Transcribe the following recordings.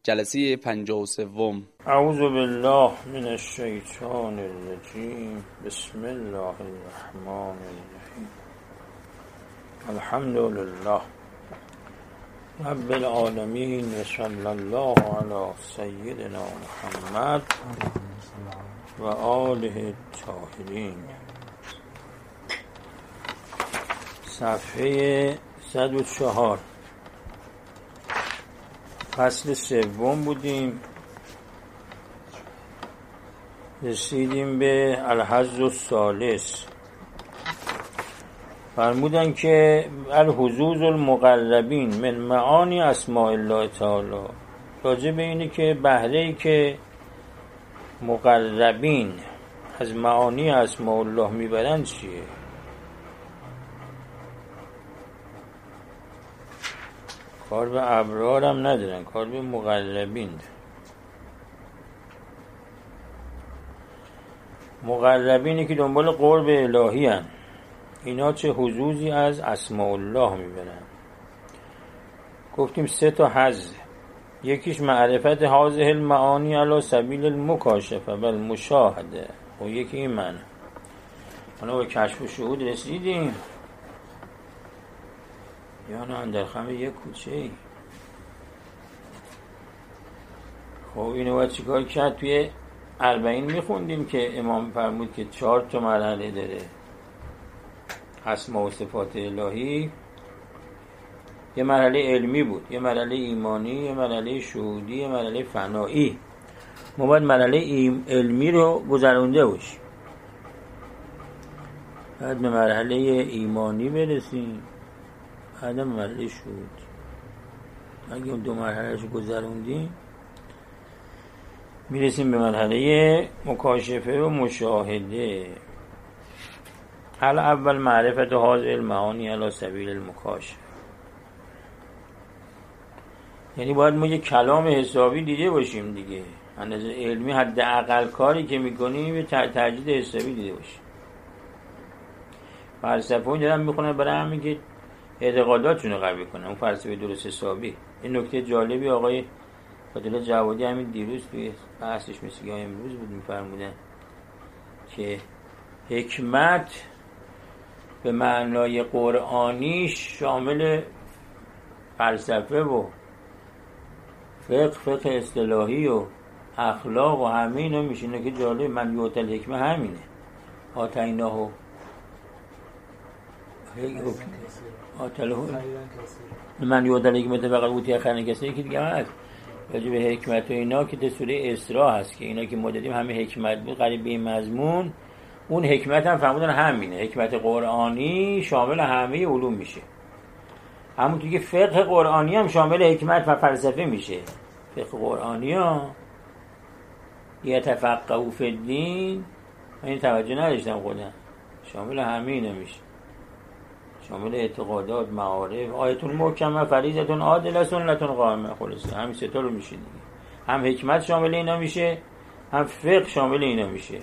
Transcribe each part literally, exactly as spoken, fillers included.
جلسه پنجاه و سوم. اعوذ بالله من الشیطان الرجیم. بسم الله الرحمن الرحیم. الحمد لله رب العالمین و صلی الله علی سیدنا محمد و آله الطاهرین. صفحه صد و چهار، فصل سوم بودیم. رسیدیم به الحظ الثالث. فرمودن که الحظوظ المقربین من معانی اسماء الله تعالی، راجع به اینه که بهره‌ای که مقربین از معانی اسماء الله میبرن چیه؟ کار به ابرار هم ندارن، کار به مقربین. مقربینی که دنبال قرب الهی هن، اینا چه حظوظی از اسماء الله میبرن. گفتیم سه تا حظ. یکیش معرفت هذه المعانی علی سبیل المکاشفه و المشاهده، و یکی این معنی. حالا به کشف و شهود رسیدیم یا نه؟ در خم یک کوچه ای. خب اینو باید چیکار کرد؟ توی اربعین میخوندیم که امام فرمود که چهار تا مرحله داره اسماء و صفات الهی. یه مرحله علمی بود، یه مرحله ایمانی، یه مرحله شهودی، یه مرحله فنایی. ما باید مرحله علمی رو گذرونده باشیم، بعد به مرحله ایمانی برسیم، بعد به مرحله شهودی. اگه اون دو مرحله رو گذروندیم میرسیم به مرحله مکاشفه و مشاهده. حالا اول معرفت هذه المعانی علی سبیل المکاشفه، یعنی باید ما یه کلام حسابی دیده باشیم دیگه. اندازه علمی حداقل کاری که میکنیم به تجدید حسابی دیده باشیم. فلسفه اون دارن میخونن برای همین که اعتقاداتشون رو قوی کنن، اون فلسفه درست حسابی. این نکته جالبی آقای فاضل جوادی همین دیروز توی بحثش مثل یا امروز بود میفرمودن که حکمت به معنای قرآنی شامل فلسفه و فقه، فقه اصطلاحی و اخلاق و همه اینا میشینه. که جالب، من یوت الحکمه همینه. آتیناه آتله من یوت الحکمه فقط اوتی خیرا کسی. یکی دیگه هست راجع به حکمت و اینا که در سوره اسراء هست که اینا که ما دیدیم همه حکمت بود قریب به این مضمون. اون حکمت هم فرمودن همینه، حکمت قرآنی شامل همه علوم میشه. همونطور که فقه قرآنی هم شامل حکمت و فلسفه میشه. فقه قرآنی ها یتفقهوا فی الدین، این توجه نداشتم خودم، شامل همه اینا میشه، شامل اعتقادات، معارف. آیت المحکمه فریضه عادله سنت قائمه. خلاصه همین سه تا رو میشه دیگه. هم حکمت شامل اینا میشه، هم فقه شامل اینا میشه.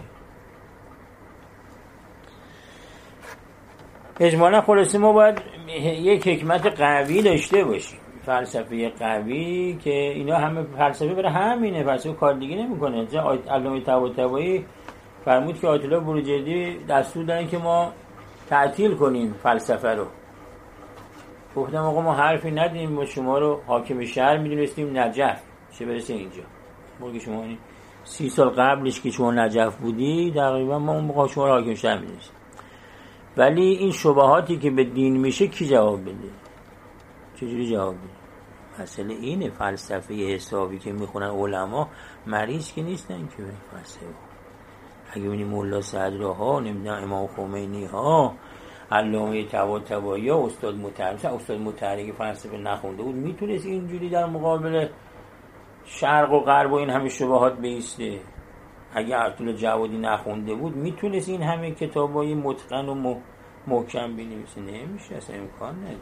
اجمالا خلاصه ما باید یک حکمت قوی داشته باشیم، فلسفه قوی که اینا همه فلسفه برای همینه، فلسفه کار دیگه نمیکنه. علامه طباطبایی فرمود که آیت الله بروجردی دستور دادن که ما تعطیل کنیم فلسفه رو. گفتم آقا ما حرفی ندیم، ما شما رو حاکم شهر میدونستیم نجف، چه برسه اینجا. موقع شما سی سال قبلش که شما نجف بودی تقریبا ما اون موقع شما رو حاکم شهر میدونستیم. ولی این شبهاتی که به دین میشه کی جواب بده؟ چجوری جواب بده؟ مسئله اینه. فلسفه حسابی که میخونن علما مریض که نیستن که به فلسفه. اگه ببینی مولا صدرها، نمیدونم امام خمینی ها، علامه طباطبایی ها، استاد مطهری، استاد مطهری که فلسفه نخونده بود میتونست اینجوری در مقابل شرق و غرب و این همه شبهات بیسته. اگه ارطغرل جوادی نخونده بود میتونست این همه کتابای متقن و محکم بنویسه. نمیشه، اصلا امکان نداره.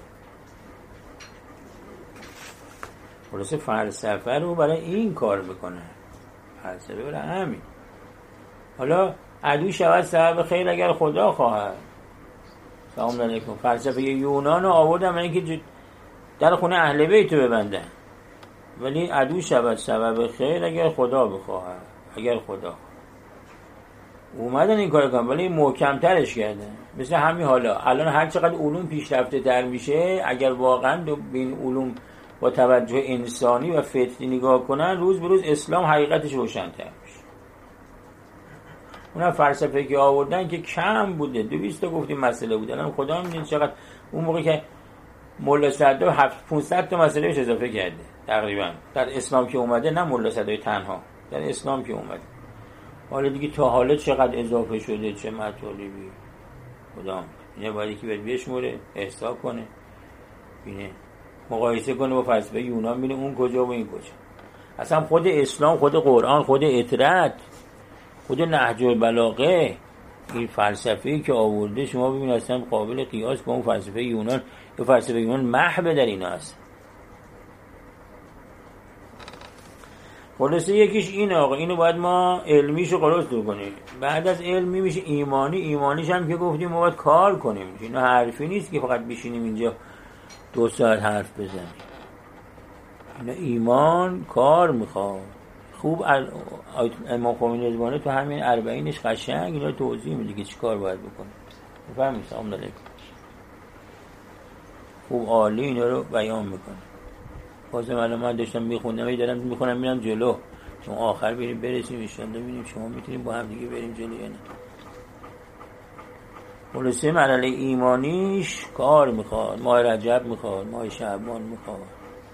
خلاصه فلسفه رو برای این کار بکنه، فلسفه برای همین. حالا عدو شود سبب خیر اگر خدا خواهد. سلام علیکم. فلسفه یونان رو آوردن برای اینکه در خونه اهل بیت رو ببندن. ولی عدو شود سبب خیر اگر خدا بخواهد. اگر خدا اومدن این کار کنن ولی محکم ترش کردن. مثل همین حالا الان هر چقدر علوم پیشرفته تر میشه، اگر واقعا به این علوم با توجه انسانی و فطری نگاه کنن، روز به روز اسلام حقیقتش روشن‌تر میشه. اونم فلسفه که آوردن که کم بوده، دویست تا گفتیم مسئله بود. الان خدا میدونه چقدر اون موقع که ملا صدر هفت پانصد تا مسئله بهش اضافه کرده تقریبا در اسلام که اومده، نه ملا صدر تنها، در اسلام که اومده. حالا دیگه تا حالا چقدر اضافه شده، چه مطالبی خدا اینه باید که بر بشموره، احسا کنه، بینه مقایسه کنه با فلسفه یونان، بینه اون کجا و این کجا. اصلا خود اسلام، خود قرآن، خود اطرت، خود نهج البلاغه، این فلسفه‌ای که آورده شما ببینید اصلا قابل قیاس با اون فلسفه یونان. یا فلسفه یونان محو در این هست. خلاصه یکیش این آقا، اینو باید ما علمیشو قرص دو کنیم. بعد از علمی میشه ایمانی. ایمانیش هم که گفتیم ما باید کار کنیم. اینا حرفی نیست که فقط بشینیم اینجا دو ساعت حرف بزنیم. اینا ایمان کار میخواد. خوب امام خمینی رضوانی تو همین اربعینش قشنگ اینا توضیح میده که چی کار باید بکنیم. بفهمید سلام علیکم. خوب عالی اینا رو بیان میکنه. بازم الان من داشتم میخوندم، ای دارم میخونم میرم جلو، چون آخر بریم برسیم ایشان ببینیم شما میتونیم با هم دیگه بریم جلو یا نه. خلاصه مرحله ایمانیش کار میخواد، ماه رجب میخواد، ماه شعبان میخواد،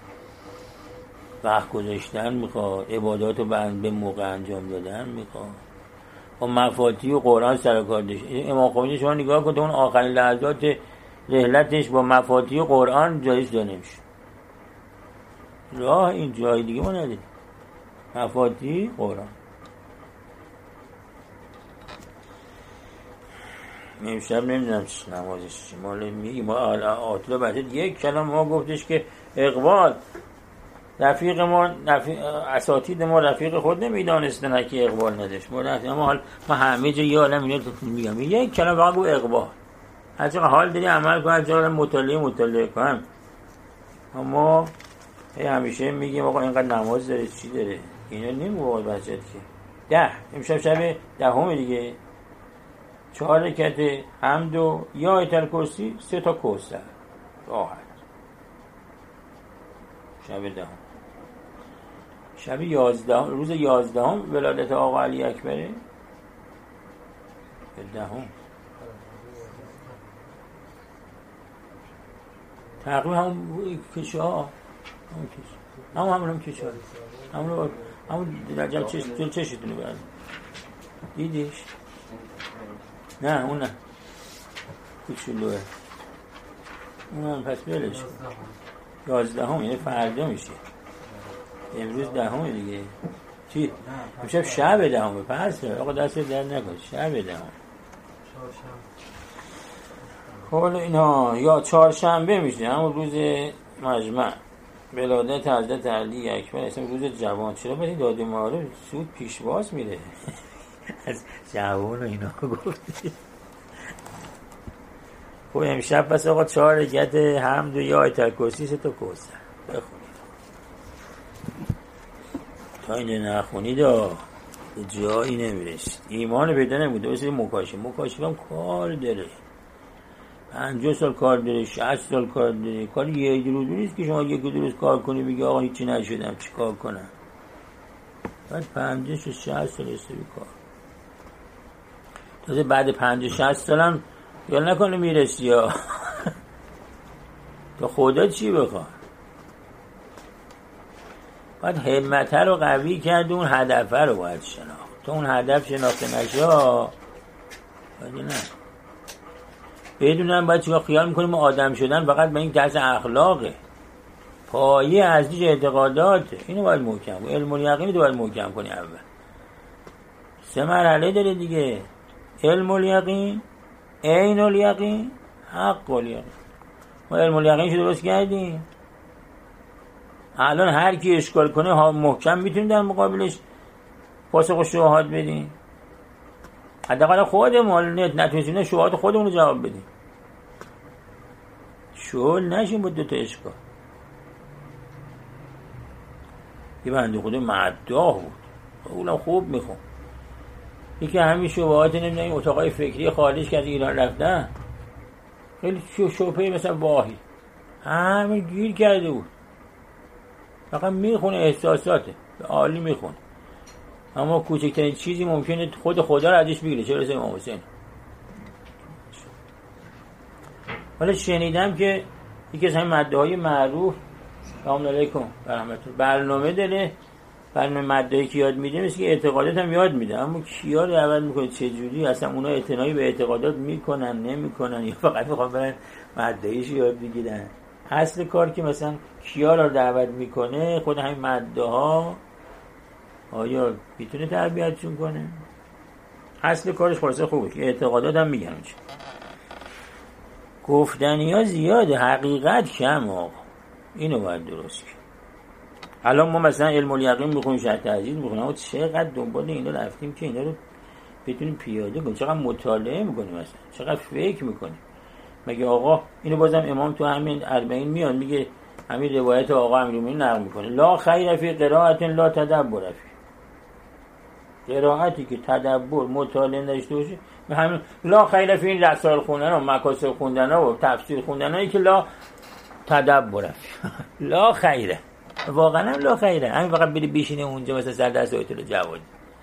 وقت گذاشتن میخواد، عبادات رو به موقع انجام دادن میخواد، با مفاتیح و قرآن سر کار داشت. امام خمینی شما نگاه کنید اون آخرین لحظات رحلتش با مفاتیح و قرآن جایز داده نمیشه. راه این جای دیگه ما ندید. مفاتیح قرآن. امشب نمیدونم چی نمازش چی ماله میگی ما آتلا بسید یک کلام ما گفتش که اقبال رفیق ما رفیق اساتید ما رفیق خود نمیدانستن که اقبال نداشت. ما رفتیم اما حال ما همه جا یه عالم اینا میگم یک کلام فقط گفت اقبال. هر چقدر حال داری عمل کن، هر چقدر مطالعه مطالعه کن. اما همیشه میگیم آقا اینقدر نماز داره چی داره، اینا نمیگه بچت که ده امشب شب دهم دیگه، چهار رکعت حمد و یا آیت الکرسی، سه تا کوثر راحت. شب دهم، شب یازدهم، روز یازدهم ولادت آقا علی اکبره. دهم تقریبا همون کشه ها، همون کشه همون همون هم کشه ها همون همون در چش جل چشتونه برد دیدیش؟ نه اون نه کوچولوه، اون هم پس بلش یازده هم یعنی فردا میشه، امروز ده هم دیگه. چی؟ امشب شب ده همه پس آقا دست در نکن، شب ده هم. حالا اینا یا چهارشنبه میشه همون روز مجمع ولادت حضرت علی اکبر، اصلا روز جوان. چرا باید داده معارف سود پیشواز میره از جوان و اینا گفتی. خب امشب پس آقا چهار رکعت حمد و یا آیت الکرسی، سه تا کوثر بخونید. تا اینو نخونید جایی نمیرسید، ایمان پیدا نمیده. بسید مکاشفه مکاشفه هم کار داره، پنجاه سال کار داره، شصت سال کار داره. کار یه روز نیست که شما یک روز کار کنی بگی آقا هیچی نشدم چی کار کنم. بعد پنجاه شصت سال استوی کار. تازه بعد پنجاه شصت سالم یا نکنه میرسی یا تو خدا چی بخواد. باید همته رو قوی کرد، اون هدفه رو باید شناخت. تو اون هدف شناخته نشه باید نه بدونم باید چیکار. خیال میکنیم آدم شدن فقط به این درس اخلاقه، پایه ازش اعتقاداته. اینو باید محکم کنی، علم الیقین رو باید محکم کنی. اول سه مرحله داره دیگه، علم الیقین، عین الیقین، حق الیقین. ما علم الیقینش رو درست کردیم، الان هر کی اشکال کنه ها محکم میتونیم در مقابلش پاسخ و شبهات بدیم. حداقل خودمون نتونستیم شبهات خودمون رو جواب بدیم، شغل نشیم با دو تا اشکال. یه بنده خدا مداح بود، اونم خوب میخون. یکی همین شبهات نمیدونم این اتاقای فکری خارج که از ایران رفتن خیلی شبهه مثلا واهی همه گیر کرده بود، فقط میخونه احساساته عالی میخونه، اما کوچکترین چیزی ممکنه خود خدا رو ازش بگیره. چه رسه امام حسین. حالا شنیدم که یکی از همین مدعای معروف سلام علیکم برحمت برنامه داره، برنامه مدعایی که یاد میده مثل که اعتقادات هم یاد میده، اما کیا رو دعوت میکنه چه جوری، اصلا اونا اعتنایی به اعتقادات میکنن نمیکنن یا فقط میخوان برن مدعایش یاد بگیرن. اصل کار که مثلا کیا رو دعوت میکنه خود همین مدعاها آیا میتونه تربیتشون کنه؟ اصل کارش خلاصه خوبه که اعتقادات هم میگن. گفتنی ها زیاده، حقیقت کم آقا، اینو باید درست کنیم. الان ما مثلا علم الیقین میخونیم، شرح تهذیب میخونیم، اما چقدر دنبال اینا رفتیم که اینا رو بتونیم پیاده کنیم، چقدر مطالعه میکنیم، مثلا چقدر فکر میکنیم. مگه آقا اینو بازم امام تو همین اربعین میاد میگه، همین روایت آقا امیرالمومنین نقل میکنه لا خیر فی قرائت لا تدبر فی، قرائتی که تدبر مطالعه داشته باشه همین لا خیر فی، این رسائل خوندن و مکاسب خوندن و تفسیر خوندن هایی که لا تدبر فی لا خیره، واقعا هم لا خیره، همین فقط بری بشینه اونجا مثلا سر دست آیت الجواد.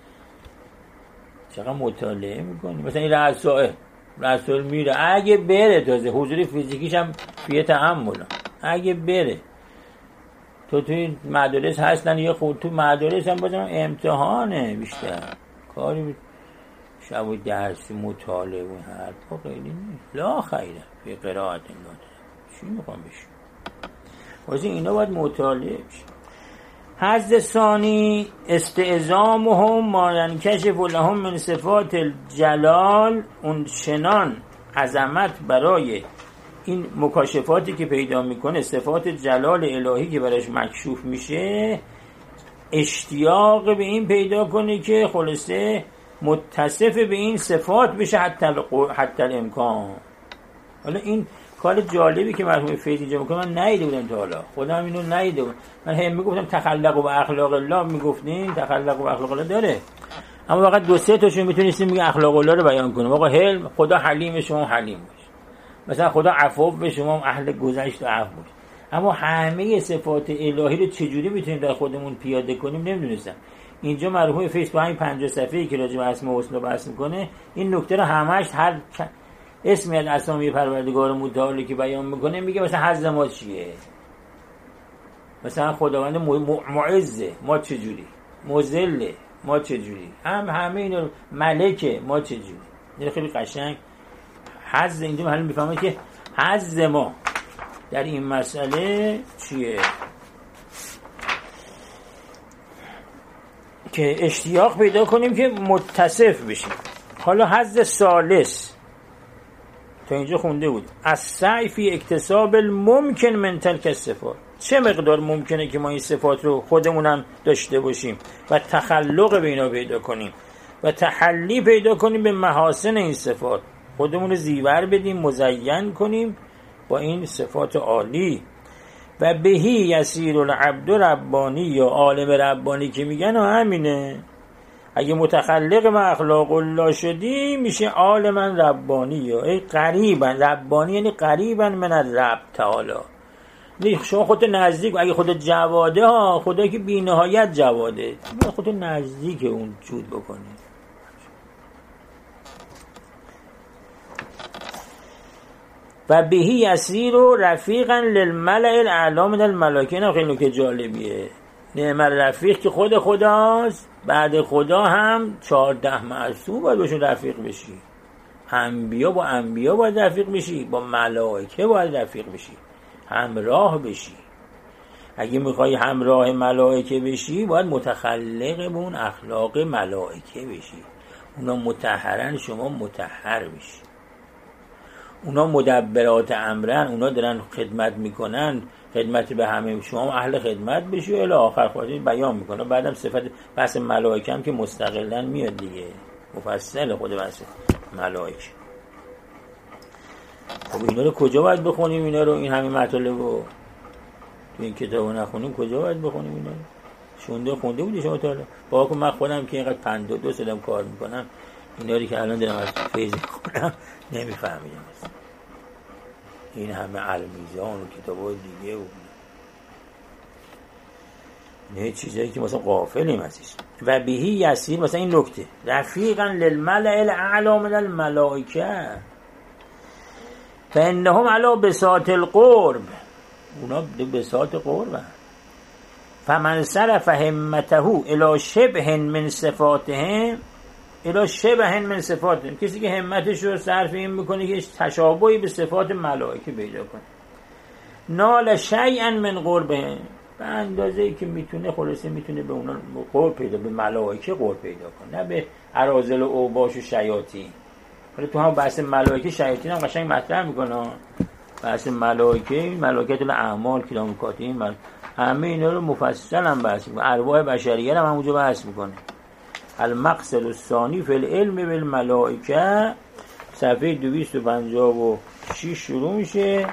چقدر مطالعه میکنی مثلا این رسائل رسول میره، اگه بره تازه حضور فیزیکیش هم فیه تأمل، اگه بره تو توی مدارس هستن یا خود تو مدارس هم بازم امتحانه بیشتر کاری شب و درس مطالعه و حرفا خیلی نیست. لا خیره فی قرائت لا، چی میخوام بشیم واسه اینا باید مطالعه بشه. حد ثانی استعظامهم ما ینکشف لهم من صفات الجلال، اون چنان عظمت برای این مکاشفاتی که پیدا میکنه، صفات جلال الهی که براش مکشوف میشه، اشتیاق به این پیدا کنه که خلاصه متصف به این صفات بشه حتی حتی الامکان. حالا این کار جالبی که مرحوم فیض اینجا میکنه من نیده بودم تا حالا، خودم اینو نیده بودم. من هم میگفتم تخلق و اخلاق الله، میگفتیم تخلق و اخلاق الله داره، اما فقط دو سه تاشو میتونستیم میگه اخلاق الله رو بیان کنیم. آقا حلم، خدا حلیم شما حلیم باشه، مثلا خدا عفو به شما اهل گذشت و عفو باشه، اما همه صفات الهی رو چجوری میتونیم در خودمون پیاده کنیم نمیدونستم. اینجا مرحوم فیض با همین پنجاه صفحه‌ای که راجع به اسماء الحسنا بحث میکنه این نکته رو همش هر اسمی از اسامی پروردگار متعالی که بیان میکنه میگه مثلا حظ ما چیه، مثلا خداوند معزه ما چجوری، مذله ما چجوری، هم همه اینا، ملکه ما چجوری. این خیلی قشنگ حظ اینجا محل میفهمه که حظ ما در این مسئله چیه، که اشتیاق پیدا کنیم که متصف بشیم. حالا حظ ثالث تا اینجا خونده بود از سعی فی اکتساب الممکن من تلک الصفات، چه مقدار ممکنه که ما این صفات رو خودمونم داشته باشیم و تخلق به اینا پیدا کنیم و تحلی پیدا کنیم به محاسن این صفات، خودمون رو زیور بدیم، مزین کنیم با این صفات عالی. و بهی یسیر العبد ربانی، یا عالم ربانی که میگن و همینه، اگه متخلق ما اخلاق الله شدی میشه عالم ربانی، یا ای قریبا ربانی یعنی قریبا من الرب تعالی. شما خودت نزدیک، اگه خودت جواده ها، خدا که بی نهایت جواده، خودت نزدیک اون جود بکنی. و بهی یسیر و رفیقا للملأ الاعلی من الملائکه. نه خیلی نکته جالبیه، نعم الرفیق که خود خداست، بعد خدا هم چهارده معصوم باید باشون رفیق بشی، انبیا با انبیا باید رفیق بشی، با ملائکه باید رفیق بشی، همراه بشی. اگه میخوای همراه ملائکه بشی باید متخلق به اون اخلاق ملائکه بشی، اونا مطهرن شما مطهر بشی، اونا مدبرات امرن، اونا دارن خدمت میکنن، خدمت به همه شما اهل خدمت بشی و الی آخر خواهد بیان میکنه. بعدم صفت بحث ملائکه هم که مستقلاً میاد دیگه، مفصل خود بحث ملائکه. خب اینا رو کجا باید بخونیم؟ اینا رو این همین مطالب رو تو این کتاب نخونیم کجا باید بخونیم؟ اینا رو شونده خونده بودی شما تا حالا؟ با که من خودم که اینقدر پنجاه و دو سالم کار میکنم ایناری که الان دارم از فیض میکنم نمیفهمیدم اصلا. این همه المیزان و کتابای دیگه و نه چیزایی که مثلا غافلیم ازش. و بهی یسیر مثلا این نکته رفیقا للملأ الاعلی من الملائکه فانهم علی بساط القرب، اونا بساط قرب. فمن صرف همته الی شبه من صفاتهم الی شبه من صفاتهم، کسی که همتش رو صرف این میکنه که تشابهی به صفات ملائکه پیدا کنه، نال شیئا من قربهم، به اندازه‌ای که میتونه خلاصه میتونه به اونا قرب پیدا، به ملائکه قرب پیدا کنه، نه به اراذل و اوباش و شیاطین. حالا تو هم بحث ملائکه شیاطین هم قشنگ مطرح میکنه. بحث ملائکه، ملائکه الاعمال، کلام کاتین، همه اینا رو مفصل هم بحث میکنه. ارواح بشریه هم همونجا بحث میکنه. المقصد الثانی فی العلم بالملائکه، صفحه دویست و پنجاه و شش شروع میشه.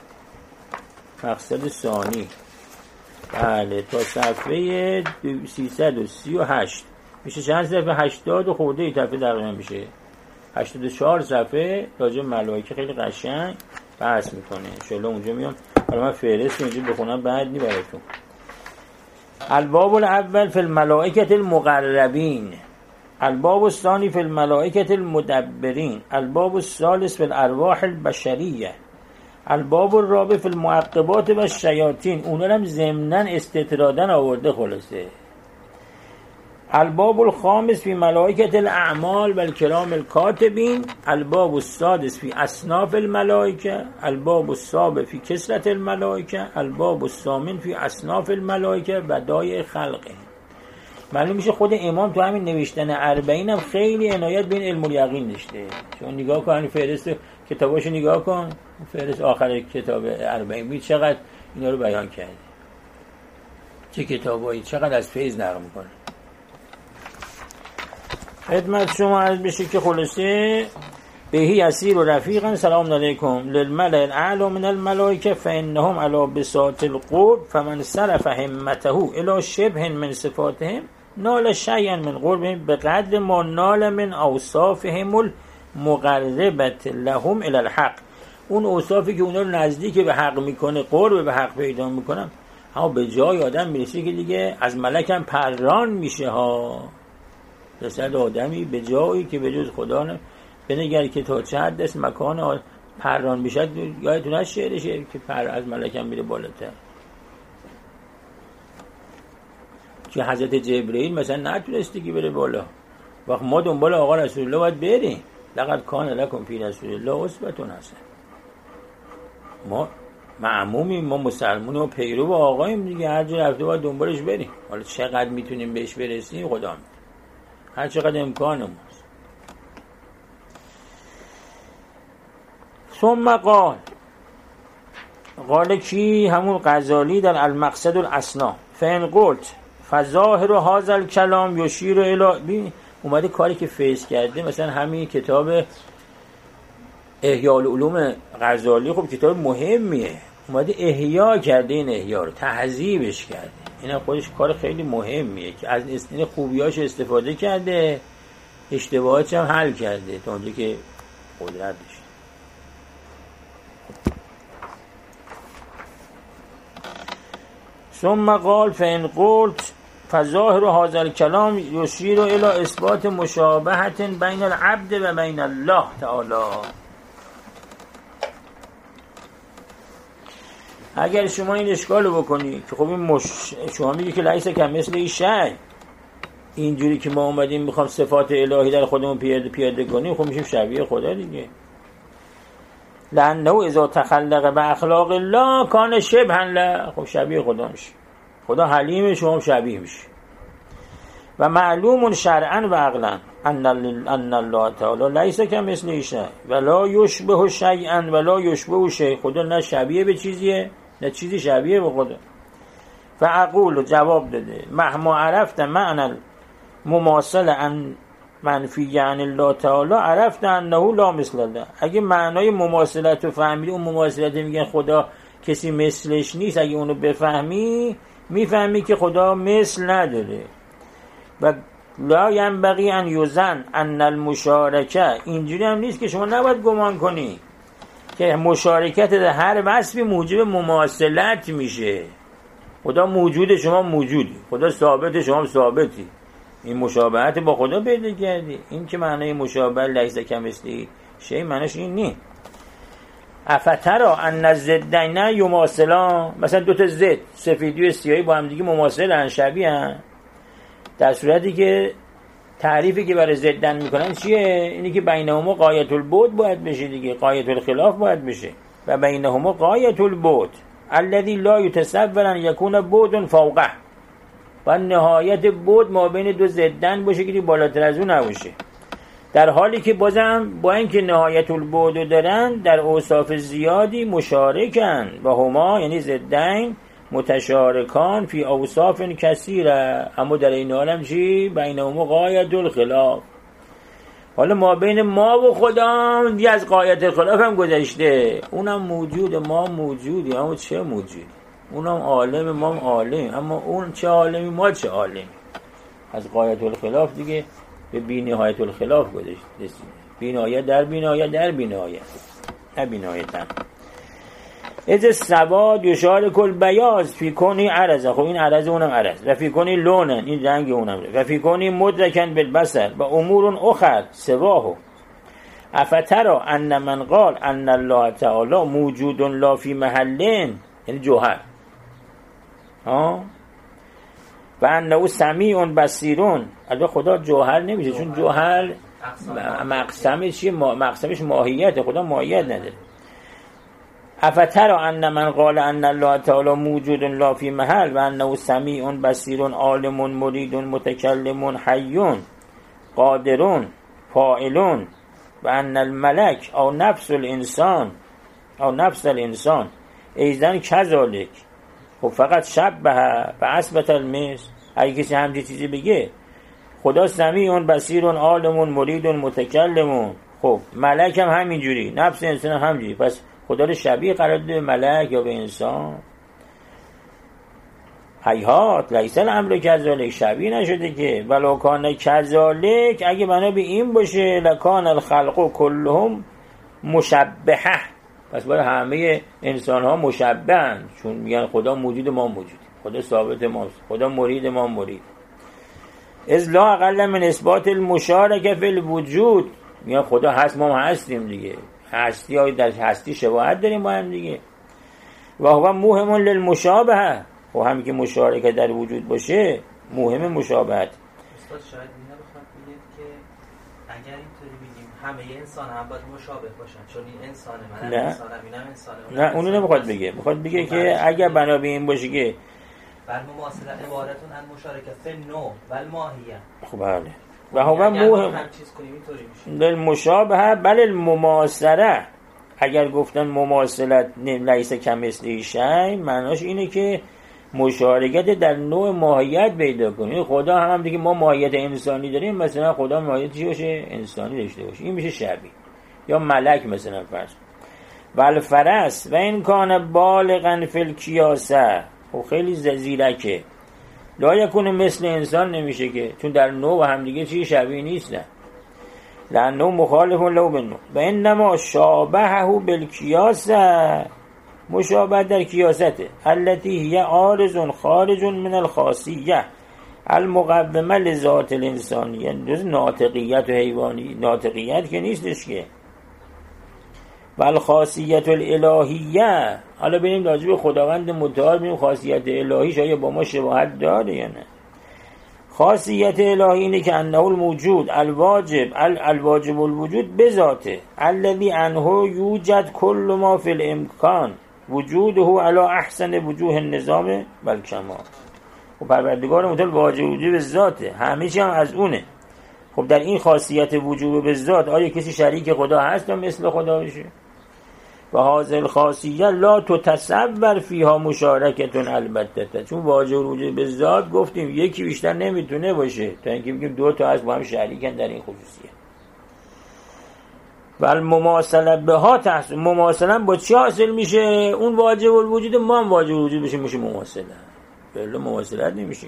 مقصد ثانی بله تا صفحه سیصد و سی و هشت میشه چند صفحه؟ هشتاد و خورده ای صفحه دقیقا میشه. هشتاد و چهار صفحه راجع ملائکه خیلی قشنگ بحث میکنه. انشالله اونجا میام. حالا من فهرست اونجا بخونم بعد نی براتون. الباب الاول فی الملائکه المقربین، الباب الثانی فی الملائکه المدبرین، الباب الثالث فی الارواح البشریه، الباب الرابع فی المعقبات و الشیاطین. اونا هم ضمناً استطرادن آورده خلاصه. الباب الخامس فی ملائکه الاعمال و الکرام الکاتبین، الباب السادس فی اصناف الملائکه، الباب السابع فی کثرت الملائکه، الباب الثامن فی اصناف الملائکه و دایع خلقه. معلوم میشه خود امام تو همین نوشتن اربعین هم خیلی عنایت به این علم الیقین داشته. چون نگاه کن فهرست کتاباشو نگاه کن، فهرست آخر کتاب اربعین ببین چقدر اینا رو بیان کرده، چه کتابایی، چقدر از فیض نقل میکنه. خدمت شما عرض بشه که خلاصه بهی یسیر و رفیقا سلام علیکم للملأ الاعلی من الملائکه فانهم علی بساط القرب فمن صرف همته الی شبه من صفاتهم نال شیئا من قربهم بقدر ما نال من اوصافهم المقربه لهم الی الحق. اون اوصافی که اونا رو نزدیک به حق میکنه، قرب به حق پیدا میکنن، اما به جای آدم میرسه که دیگه از ملک هم پران میشه ها. رسد آدمی به جایی که به جز خدا نه بنگر که تا چه حد است مکان پران بشد. یادتون از شعرشه که پر از ملکم میره بالاتر، که حضرت جبرئیل مثلا نتونستی که بره بالا. وقت ما دنبال آقا رسول الله باید بریم. لقد کان لکم فی رسول الله اسوه حسنه. ما معمومیم، ما مسلمونیم و پیرو آقاییم دیگه، هر جا رفته باید دنبالش بریم. حالا چقدر میتونیم بهش برسیم خدا می‌دونه، هر چقدر امکانمون. ثم قال، قال کی؟ همون غزالی در المقصد الاسنا. فان قلت فظاهر هذا الكلام یشیر الی، اومده کاری که فیض کرده مثلا همین کتاب احیاء العلوم غزالی، خب کتاب مهمیه، اومده احیا کرده، این احیا رو تهذیبش کرده. این خودش کار خیلی مهمیه که از این خوبیاش استفاده کرده، اشتباهاتش هم حل کرده تا اونجا که قدرت داشته. ثم قال فإن قلت فظاهر هذا الكلام يشير الى اثبات مشابهة بين العبد و بين الله تعالی. اگر شما این اشکالو بکنی که خب این مش... شما میگی که لیس کمثل این شیء، اینجوری که ما اومدیم میخوام صفات الهی در خودمون پیاده پیاده کنیم، خب میشیم شبیه خدا دیگه. لانه اذا تخلق باخلاق الله کان شبها له، خب شبیه خدا میشه. خدا حلیم، شما شبیه میشه. و معلوم شرعا و عقلا ان ان الله تعالی لیس کمثل شیء ولا یشبه شیئا ولا یشبه شیء. خدا نه شبیه به چیزیه نه چیزی شبیه به خدا. فاقول، جواب داده، مهما عرفت معنی مماثل ان منفی عن الله تعالی عرفت انه لا مثل الله. اگه معنای مماثلت رو فهمیدی، اون مماثلت میگن خدا کسی مثلش نیست، اگه اونو بفهمی میفهمی که خدا مثل نداره. و لا ینبغی ان یظن ان المشارکه، اینجوری هم نیست که شما نباید گمان کنی که مشارکت در هر وصفی موجب مماثلت میشه. خدا موجود، شما موجودی، خدا ثابت، شما ثابتی، این مشابهت با خدا پیدا کردی. این که معنی مشابه لیس کمثله شیء معنیش این نیست. افترا ان الضدین یماثلان، مثلا دو تا ضد سفیدی و سیاهی با هم دیگه مماثلن، شبیهن، در صورتی که تعریفی که برای ضدن میکنن چیه؟ اینی که بینهما غایت البعد باید بشه دیگه، غایت الخلاف باید بشه. و بینهما غایت البعد الذی لا یتصور ان یکون بعد فوقه، و نهایت بعد ما بین دو ضدن باشه که بالاتر از اون نباشه. در حالی که بازم با اینکه نهایت البعد دارن در اوصاف زیادی مشارکن و هما یعنی ضدین متشارکان فی اوصاف کثیره، اما در این عالم چی؟ بینهما غایت الخلاف. حالا ما بین ما و خدا دیگه از غایت الخلاف هم گذشته، اونم موجود، ما موجودی، اما چه موجودی؟ اونم عالم، ما هم عالم، اما اون چه عالمی، ما چه عالمی. از غایت الخلاف دیگه به بی نهایت الخلاف گذشته، بینایت در بینایت در بینایت نه بینایتن. از سواد یشارک البیاض فی کنی عرضه، خب این عرض اونم عرض، و فی کنی لونن این رنگ اونم، و فی کنی مدرکن بالبصر و امور اخر سواه. افترا ان من قال ان الله تعالی موجود لا فی محلین، یعنی جوهر، ها، و انه سمیع بصیرون. البته خدا جوهر نمیشه، چون جوهر مقسمش چیه؟ مقسمش ماهیت، خدا ماهیت نداره. افترا ان من قال ان الله تعالی موجود لا فی محل و انه سمیع بصیر عالم مرید متکلم حی قادر فاعل و ان الملک او نفس الانسان او نفس الانسان ایضا کذالک. خب فقط شبه و اثبت المثل. اگه کسی همچین چیزی بگه خدا سمیع بصیر عالم مرید متکلم، خب ملک هم همینجوری، نفس انسان هم همینجوری، پس خدا رو شبیه قرار داده به ملک یا به انسان؟ هیهات لیس الامر کذالک، شبیه نشده که. ولو کان کذالک، اگه بنا به این باشه لکان الخلق کلهم مشبهه، پس برای همه انسان ها مشبهن، چون میگن خدا موجود ما موجود، خدا ثابت ماست، خدا مرید ما مرید. از لا اقل من اثبات المشارکه فی الوجود، میگن خدا هست ما هم هستیم دیگه، هستی های در هستی شباهت داریم با هم دیگه. و هو مهم للمشابهه، و همین که مشارکه در وجود باشه مهم مشابهت. استاد شاید اینا بخواد بگید که اگر اینطوری بگیم همه انسان هم باید مشابه باشن، چون این انسانه، من هم انسانم، اینم انسانه. نه اونو نمیخواد بگه، میخواد بگه که اگر بنا به این باشه که بل مماثله عبارتون ان مشارکه فی نوع بل ماهیه. خب بله. و هو مهم للمشابهه بل المماثله. اگر گفتن مماثلت لیس کمثله شیء، معناش اینه که مشارکت در نوع ماهیت پیدا کنی. خدا هم, هم دیگه ما ماهیت انسانی داریم، مثلا خدا ماهیت چی باشه؟ انسانی داشته باشه، این میشه شبیه. یا ملک مثلا فرض. والفرس و این کان بالغا فی القیاسه، خب خیلی زیرکه، لا یکون مثل انسان نمیشه که، چون در نوع و هم دیگه چی شبیه نیستن، لانه مخالف له بالنوع. و انما شابهه بالقیاس، مشابه در قیاسته، التي هي عارض خارج من الخاصیه المقومه لذات الانسانیه، ناطقیت و حیوانی، ناطقیت که نیستش که. والخاصیت الالهیه، حالا ببینیم راجع به خداوند متعال، ببینیم خاصیت الهی شاید با ما شباهت داره یا نه. خاصیت الهی اینه که انه الموجود الواجب الواجب الوجود بذاته الذي عنه یوجد کل ما فی الامکان وجوده علی احسن وجوه النظام والکمال. خب پروردگار متعال واجب الوجود بذاته، همه چی هم از اونه. خب در این خاصیت وجوب بذات آیا کسی شریک خدا هست و مثل خدا بشه؟ و هذه الخاصیه لا تتصور فیها مشارکتون، البته چون واجب الوجود بذات گفتیم یکی بیشتر نمیتونه باشه تا اینکه بگیم دو تا از با هم شریکن در این خصوصیت. و المماثله بها تحصیل، مماثله با چی حاصل میشه؟ اون واجب الوجود ما هم واجب الوجود بشه، میشه مماثله. بله مواصلت نمیشه.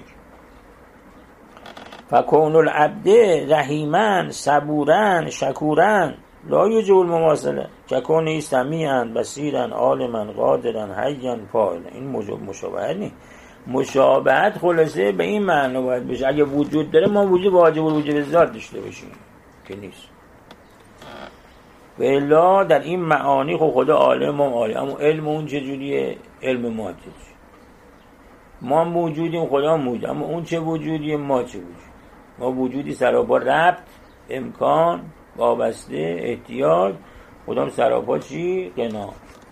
فکون العبد رحیمن صبورن شکورن لا یوجب المماثله ککونه سمیعا بصیرا عالما قادرا حیا فاعلا. این مشابهت نیست. مشابهت خلاصه به این معنی باید بشه اگه وجود داره ما وجود واجب الوجود ذات داشته باشیم که نیست. و الا در این معانی خود خدا عالم و عالم، اما علم اون چجوریه؟ علم ما چجوریه؟ ما موجودیم خدا موجود، اما اون چه وجودیه؟ ما چه وجود؟ ما وجودی سراپا ربط، امکان، وابسته، احتیاج، خودم سراپا چی؟ قنا.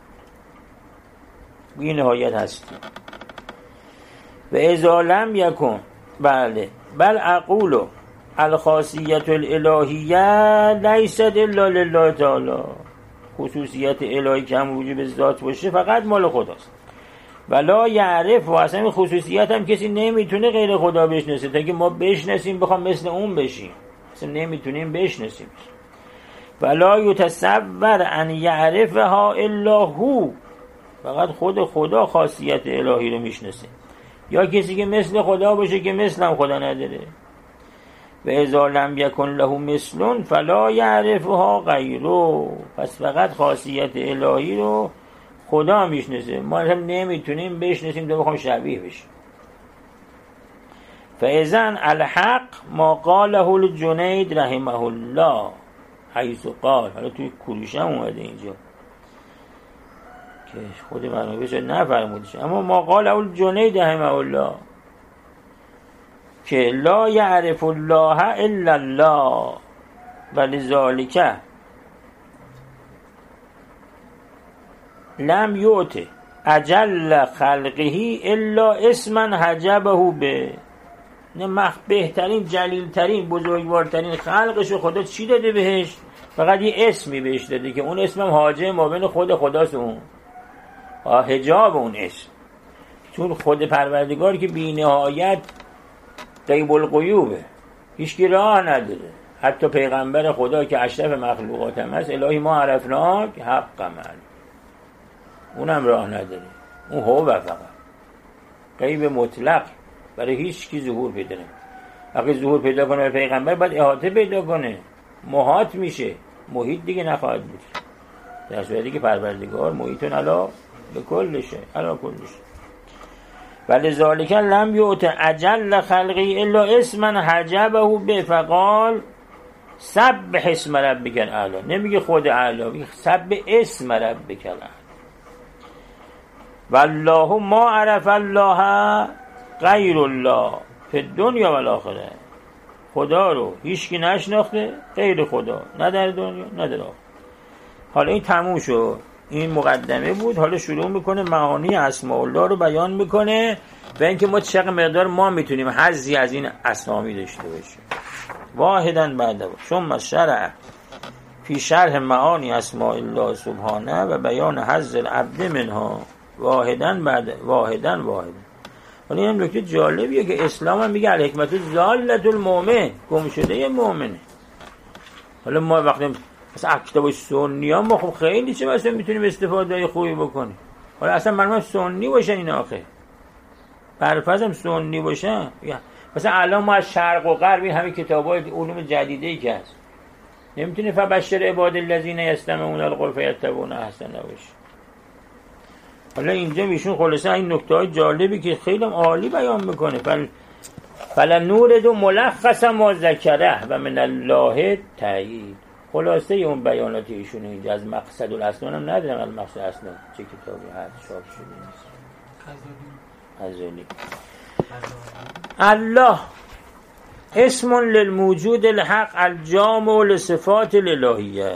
بی نهایت هستی. و اذا لم یکن بله بل اقولو الخاصیت الالهیه لیست الا لله تعالی. خصوصیت الهی که هم وجود ذات باشه فقط مال خداست. ولا یعرف و اصلا خصوصیت هم کسی نمیتونه غیر خدا بشناسه تا که ما بشناسیم بخوام مثل اون بشیم، اصلا نمیتونیم بشناسیم. ولا یتصور ان یعرفها الا هو. فقط خود خدا خاصیت الهی رو میشناسه، یا کسی که مثل خدا باشه که مثل هم خدا نداره. و اذا لم یکن له مثل فلا یعرفها غیره. پس فقط خاصیت الهی رو خدا میشناسه، ما هم نمیتونیم بشناسیم تا بخوام شبیه بشیم. فاذن الحق ما قاله الجنید رحمه الله حیث قال. حالا توی کوروش هم اومده اینجا که خود منو بشه نفرمودش، اما ما قاله الجنید رحمه الله که لا یعرف الله الا الله ولذالک لم یعط اجل خلقه الا اسما حجبه به. نه بهترین جلیلترین بزرگوارترین خلقشو خدا چی داده بهش؟ فقط یه اسمی بهش داده که اون اسمم حاجب ما بین خود خداست، اون حجاب اون اسم. چون خود پروردگار که بی نهایت غیب الغیوبه، هیچ کی راه نداره. حتی پیغمبر خدا که اشرف مخلوقات هم هست، الهی ما عرفنا که حق قمل، اونم راه نداره. اون هو فقط غیب مطلق برای هیچ کی ظهور پیدا نمیکنه. اگه ظهور پیدا کنه پیغمبر باید احاطه پیدا کنه، محاط میشه، محیط دیگه نخواهد بود. در صورتی که پروردگار محیطون علا به کل شه، علا کل شه. ولذالک لم یعط اجل خلقی الا اسما حجبه به فقال سبح اسم ربک الاعلی. نمیگه خود اعلی، سبح اسم ربک الاعلی. والله ما عرف الله غیر الله فی الدنیا و الاخره. خدا رو هیچ کی نشناخته غیر خدا، نه در دنیا نه در آخرت. حالا این تموم شد، این مقدمه بود. حالا شروع میکنه معانی اسماء الله رو بیان میکنه و اینکه ما چقدر مقدار ما میتونیم حظی از این اسامی داشته باشیم. واحدا بعد ثم شرع فی شرح معانی اسماء الله سبحانه و بیان حظ العبد منها واحدا بعد واحدا واحدا. حالا این نکته جالبیه که اسلام هم میگه الحکمت ضالة المؤمن، گم شده مؤمنه. حالا ما وقتی مثلا کتاب سنی ها ما خب خیلی چه مثلا میتونیم استفاده خوبی بکنیم. حالا اصلا من سنی باشن این آخه برفرض هم سنی باشن، مثلا الان ما از شرق و غرب این همه کتابای علوم جدیدی که هست نمیتونه فبشر عباد الذین یستمعون القول فیتبعون احسنه باشه. حالا اینجا میشون خلاصه این نکته های جالبی که خیلی عالی بیان میکنه. فل فلنورد ملخص ما ذکره و من الله تایید. خلاصه اون بیانات ایشون اینجا از مقصد الاسنان هم ندارم. از مقصد اسنان چه کتابی هست چاپ شده نیست. غزالی. الله اسم للموجود الحق الجامع لصفات الالهیه.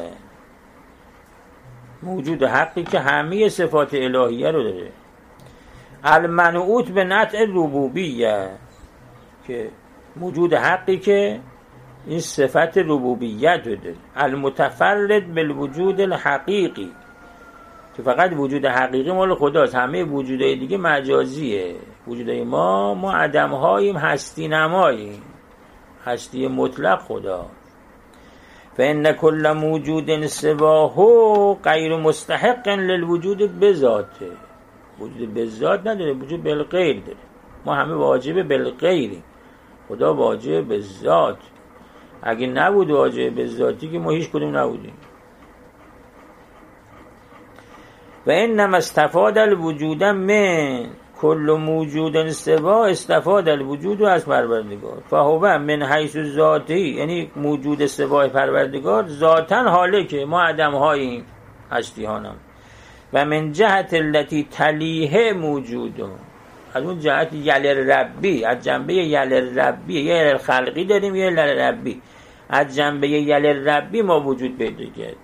موجود حقی که همه صفات الهیه رو داره. المنعوت به نطع ربوبیه، که موجود حقی که این صفت ربوبیت رو داره. المتفرد بالوجود الحقیقی، که فقط وجود حقیقی مال خداست، همه وجودهای دیگه مجازیه. وجودهای ما ما عدم‌هاییم، هستی نماییم، هستی مطلق خدا. فإن كل موجود سواه غیر مستحق للوجود بذاته. وجود بذات نداره، وجود بالغیر داره. ما همه واجب بالغیریم، خدا واجب به ذات. اگه نبود واجب به ذاتی که ما هیچ کدوم نبودیم. و انما استفاد الوجود من کل موجود سوا، استفاد الوجود از پروردگار. فهو من حیث ذاتی، یعنی موجود سوای پروردگار ذاتاً حاله که ما عدم هاییم، هستی هانم. و من جهت التي تلیه موجود، از اون جهت یل ربی، از جنبه یل ربی، یه یل خلقی داریم یه یل ربی، از جنبه یل ربی ما وجود پیدا کردیم.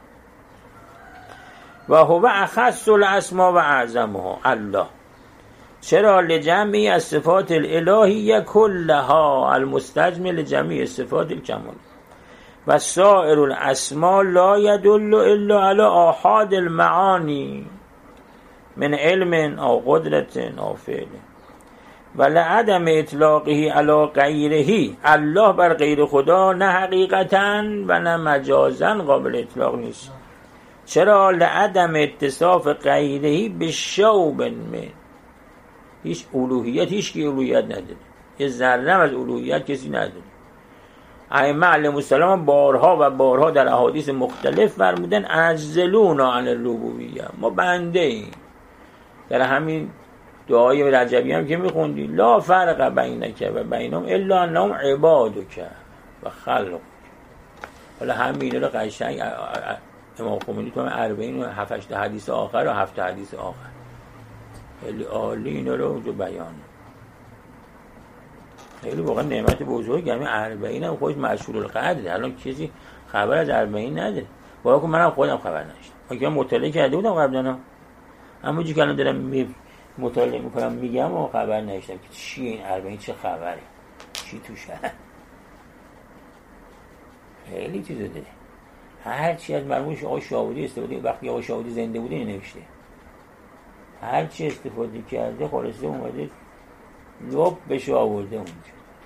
و هو اخص الاسماء و اعظمها الله، چرا لجمعی از صفات الالهیه کلها المستجمل جمیع صفات الکمال. و سائر الاسماء لا يدل الا على آحاد المعانی من علم او قدرت او فعل. و لعدم اطلاقه علی غیره، الله بر غیر خدا نه حقیقتا و نه مجازا قابل اطلاق نیست. چرا؟ لعدم اتصاف غیره به شوب من، هیچ الوهیت، هیچ کی الوهیت نداره، یه ذره از الوهیت کسی نداره. ائمه علیهم السلام بارها و بارها در احادیث مختلف فرمودن اجزلونا عن الربوبیه، ما بنده ایم. در همین دعای رجبی هم که میخوندی لا فرق بینک و بینهم الا انهم عبادک و خلقک. حالا همین رو قشنگ امام خمینی تو اربعین و هفت هشت حدیث آخر و هفت حدیث آخر خیلی عالی اینا رو اونجا بیان، خیلی واقعا نعمت بزرگی. همین اربعین هم خودش مشهور القدر، الان کسی خبر از اربعین نداره، واقعا که منم خودم خبر نداشتم، من مطالعه کرده بودم قبلا، اما چون که الان دارم می مطالعه میکنم میگم و خبر نداشتم که چیه این اربعین، چه خبره، چی توشه. خیلی چیزا داره. هر چی از مرمومش آقای شاهودی استفاده، وقتی آقای شاهودی زنده بوده این نوشته، هر چی استفاده کرده خلاصه اومده لب بهش آورده اونجا.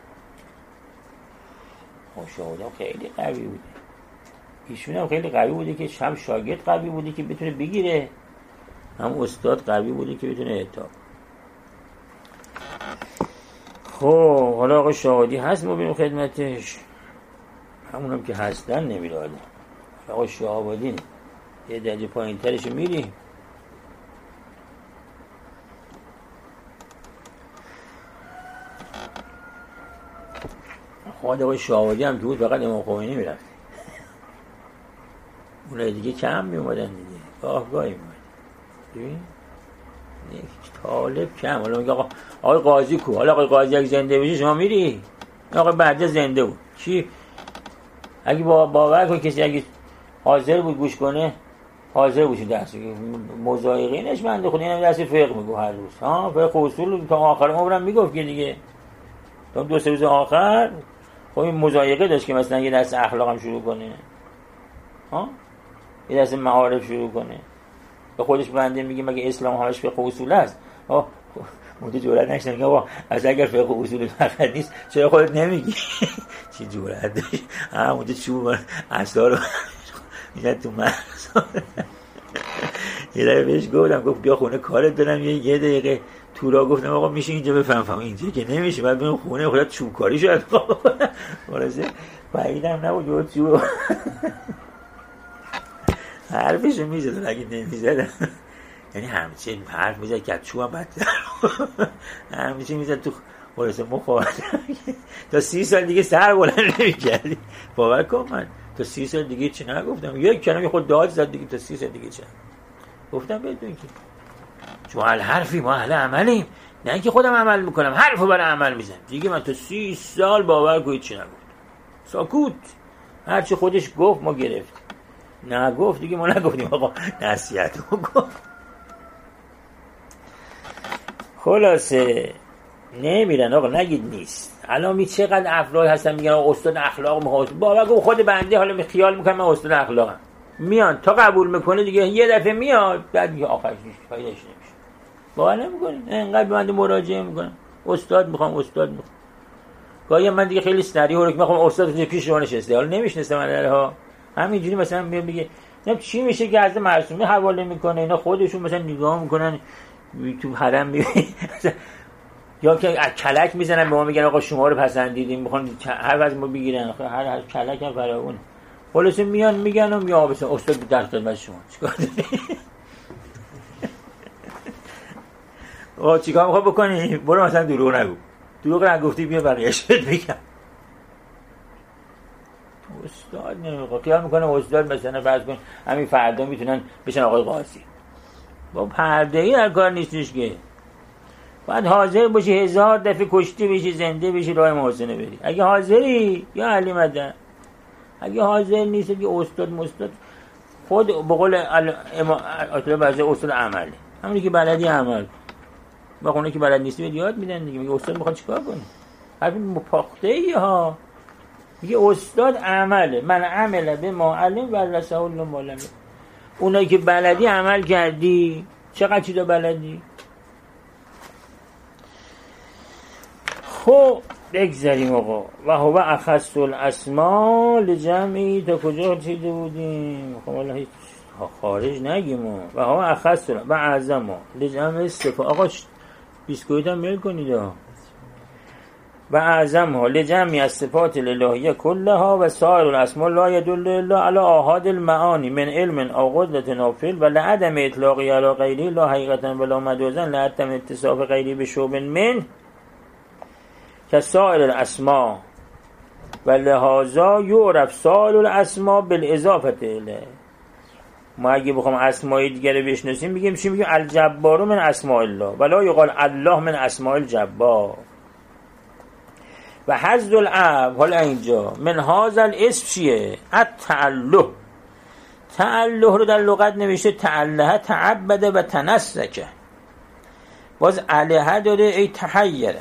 آقای شاهودی هم خیلی قوی بوده، ایشون هم خیلی قوی بوده که هم شاگرد قوی بوده که بتونه بگیره، هم استاد قوی بوده که بتونه اعطا. خب حالا آقای شاهودی هست ما بریم خدمتش، همون هم که هستن نمیراده. آقای شاهودی یه درجه پایین ترش میری. خود آقای شاهودی هم که بود فقط امام خمینی میرفت، اونای دیگه کم میومدن دیگه، گاه گاهی میومدن. ببین طالب کم. حالا میگه آقا آقای قاضی کو، حالا آقای قاضی اگه زنده بشه شما میری؟ آقای برجه زنده بود، کی اگه با باور کنه کسی اگه حاضر بود گوش کنه حاضر بود درس بگه. مزایقینش بنده خدا اینم درس فقه میگو هر روز، ها فقه اصول تا آخر عمرم میگفت که دیگه تا دو سه روز آخر. خب این مزایقه داشت که مثلا یه درس اخلاق هم شروع کنه، ها یه درس معارف شروع کنه، به خودش بنده میگه مگه اسلام همش فقه اصول است؟ ها مونده جورت نشدن میگه آقا از اگر فقه اصول فقط نیست چرا خودت نمیگی؟ چی جورت داشت همونجا چوب اصلا رو میزد تو مغز. یه دقیقه بهش گفتم، گفت بیا خونه کارت دارم یه دقیقه تو را گفتم آقا میشه اینجا بفهم فهم اینجا که نمیشه، باید بریم خونه خودت چوب کاری شد. خلاصه بعیدم نبود یه چوب حرفشو میزدن، اگه نمیزدن یعنی همچین حرف میزد که چوب هم بدتر همچین میزد تو خلاصه مخواد. تا سی سال دیگه سر بلند نمیکردی، باور کن من تا سی سال دیگه چی نگفتم، یک کلمه خود داد زد دیگه، تا سی سال دیگه چه گفتم بدون که چون اهل حرفی ما اهل عملیم، نه اینکه خودم عمل میکنم حرفو برای عمل میزنم دیگه. من تا سی سال باور کنید چی نگفتم، ساکوت، هرچی خودش گفت ما گرفت، نه گفت دیگه ما نگفتیم آقا نصیحت رو گفت. خلاصه نمیرن آقا، نگید نیست. الان می چقدر افراد هستن میگن آقا استاد اخلاق میخواد، بابا گفت خود بنده حالا می خیال میکنم من استاد اخلاقم، میان تا قبول میکنه دیگه یه دفعه میاد بعد میگه آخرش فایدهش نمیشه، باور نمیکنین انقدر به من مراجعه میکنم استاد میخوام استاد میخوام. گاهی من دیگه خیلی سریع رو میخوام استاد پیش رو نشسته، حالا نمیشناسه من ها، همینجوری مثلا میگه نم چی میشه که از معصومی حواله میکنه، اینا خودشون مثلا نگاه میکنن تو حرم میبینی یا که از کلک میزنن به ما میگن آقا شما رو پسندیدیم میخوان هر وقت ما بگیرن، هر هر کلک هم فراونه. خلاص میان میگن و یا مثلا استاد در خدمت شما چیکار داری؟ آقا چیکار میخوای بکنی؟ برو مثلا دروغ نگو، دروغ نگفتی بیا بقیه‌اش بگم. استاد نمیخواد خیال میکنه استاد مثلا فرض کن همین فردا میتونن بشن آقای قاضی. با پرده ای در کار نیستش که باید حاضر باشی هزار دفعه کشتی بشی زنده بشی راه محسنه بری. اگه حاضری یا علی مدن، اگه حاضر نیست که استاد مستاد خود به قول اطلاع بعضی استاد عمله، همونی که بلدی عمل با اونایی که بلد نیستی یاد میدن دیگه. میگه استاد میخواد چیکار کنه؟ حرف مپاخته ای ها. میگه استاد عمله، من عمله به معلم و رسول الله معلم. اونایی که بلدی عمل کردی، چقدر چیزا بلدی؟ خب بگذاریم آقا. و هو اخص الاسماء لجمعی. تا کجا چیده بودیم؟ خب والله هیچ خارج نگیم. و هو اخص و اعظم لجمع صفات. آقا بیسکویت هم میل کنید ها. و اعظم ها لجمعی از صفات الالهیه کلها و سایر الاسماء لا يدل الا على آحاد المعانی من علم او قدرت نافل و لعدم اطلاقی علی غیره لا حقیقتا ولا مجازا لعدم اتصاف غیره بشوب من که سایر الاسماء و لحاظا یعرف سایر الاسماء بالاضافه الیه. ما اگه بخوام اسماء دیگه رو بشناسیم میگیم چی؟ میگیم الجبار من اسماء الله ولا یقال الله من اسماء الجبار. و حذف العب حالا اینجا من هذا الاسم چیه؟ التعله. تعله رو در لغت نوشته تعله تعبد و تنسک. باز علیه داره ای تحیره.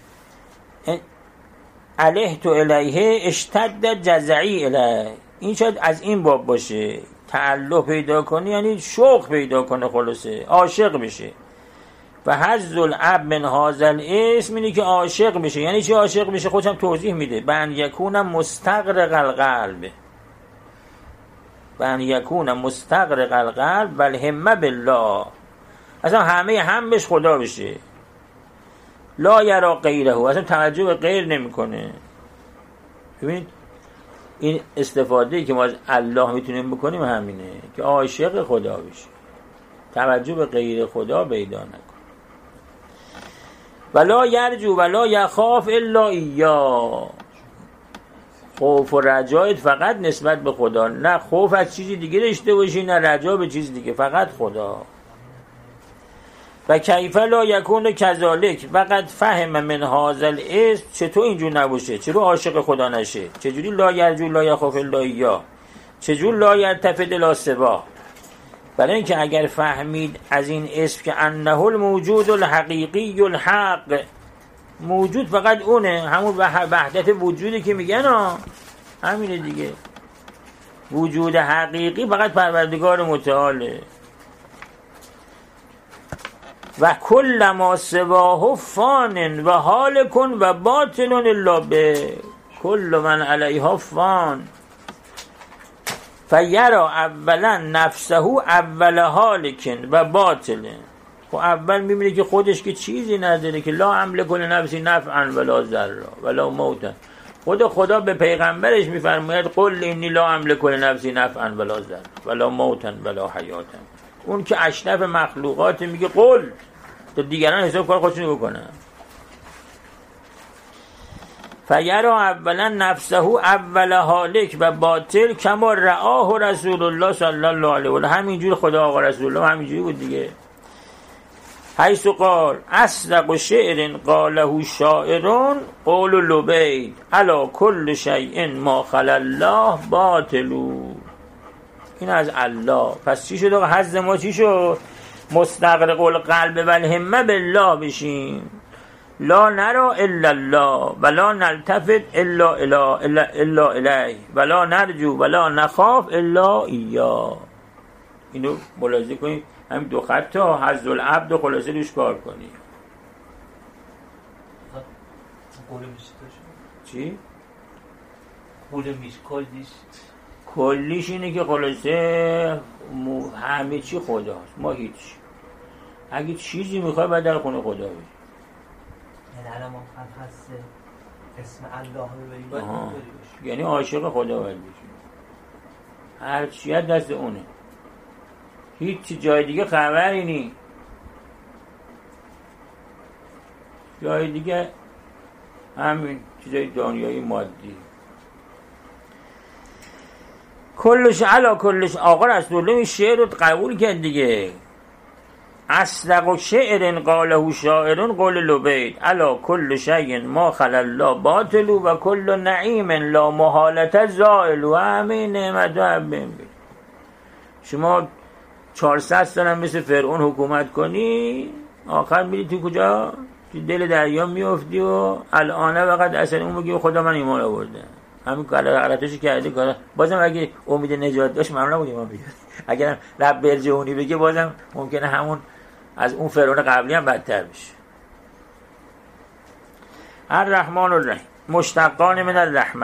علیه تو الیه اشتد جزعی الیه. این شاید از این باب باشه. تعله پیدا کنی یعنی شوق پیدا کنه، خلاصه عاشق بشه. و حظ العب من هذا الاسم اینی که عاشق بشه. یعنی چی عاشق بشه؟ خودش هم توضیح میده. بن یکون مستغرق القلب، بن یکون مستغرق القلب و الهمه بالله. اصلا همه همش خدا بشه. لا یرا غیره، اصلا توجه به غیر نمیکنه. ببینید این استفاده که ما از الله میتونیم بکنیم همینه که عاشق خدا بشه، توجه به غیر خدا پیدا نکنه. ولا یرجو ولا یخاف الا ایا. خوف و رجایت فقط نسبت به خدا، نه خوف از چیزی دیگه داشته باشی نه رجا به چیز دیگه، فقط خدا. و کیف لا یکون کذالک فقط فهم من هذا الاسم. چطور اینجور نباشه؟ چرا عاشق خدا نشه؟ چجوری لا یرجو لا یخاف الا ایا؟ چجور لا یلتفت الی سوا؟ برای اینکه اگر فهمید از این اسم که انه الموجود الحقیقی الحق، موجود فقط اونه، همون وحدت وجودی که میگن ها، همینه دیگه. وجود حقیقی فقط پروردگار متعاله. و کل ما سواه فان و حال کن و باطل الا به کل من علیها فان. فیرا اولا نفسه اول حالکن و باطله. خب اول میبینه که خودش که چیزی نداره، که لا املک لنفسی نفعا ولا ضرا ولا موتا. خود خدا به پیغمبرش میفرماید قل انی لا املک لنفسی نفعا ولا ضرا ولا موتا ولا حیاتا. اون که اشرف مخلوقات میگه قل، تا دیگران حساب کار خودشونو بکنن. فیرا اولا نفسه اول حالک و باطل کما رآه رسول الله صلی الله علیه و آله. همینجور خدا آقا رسول الله همینجوری بود دیگه. حیث قال اصدق شعر قاله شاعرون قول لبید علی کل شیء ما خلا الله باطلو. این از الله. پس چی شد آقا؟ حظ ما چی شد؟ مستغرق القلب و الهمه بالله بشیم. لا نرا الا الله ولا نلتفت الا الا الا, إلا الیه ولا نرجو ولا نخاف الا ایا. اینو ملاحظه کنید، همین دو خط تا حظ العبد و خلاصه روش کار کنید. چی؟ کلیش کلیش کلیش اینه که خلاصه همه چی خداست، ما هیچ. اگه چیزی میخوای باید در خونه خدا بید. الان ما هست اسم الله رو ببینیم باید اینطوری بشه، یعنی عاشق خدا باید بشیم، هر چیت دست اونه، هیچ جای دیگه خبری نی، جای دیگه همین چیزای دنیایی مادی. کلش علا کلش. آقا رسول الله شعر رو قبول کرد دیگه. اصدق شعر قاله شاعر قول لبید علا کل شیء ما خلا الله باطل و کل نعیم لا محالة زائل. و همه نعمت و همه شما چهارصد سال هم مثل فرعون حکومت کنی، آخر میری تو کجا؟ تو دل دریا میافتی و الان وقت اصلا اون بگی خدا من ایمان آورده، همین غلطش کردی کار. بازم اگه امید نجات داشت ممنون نبود ایمان بیاد. اگر رب برجعونی بگه بازم ممکنه همون از اون فرعون قبلی هم بدتر بشه. الرحمن الرحیم مشتقان من الرحمه.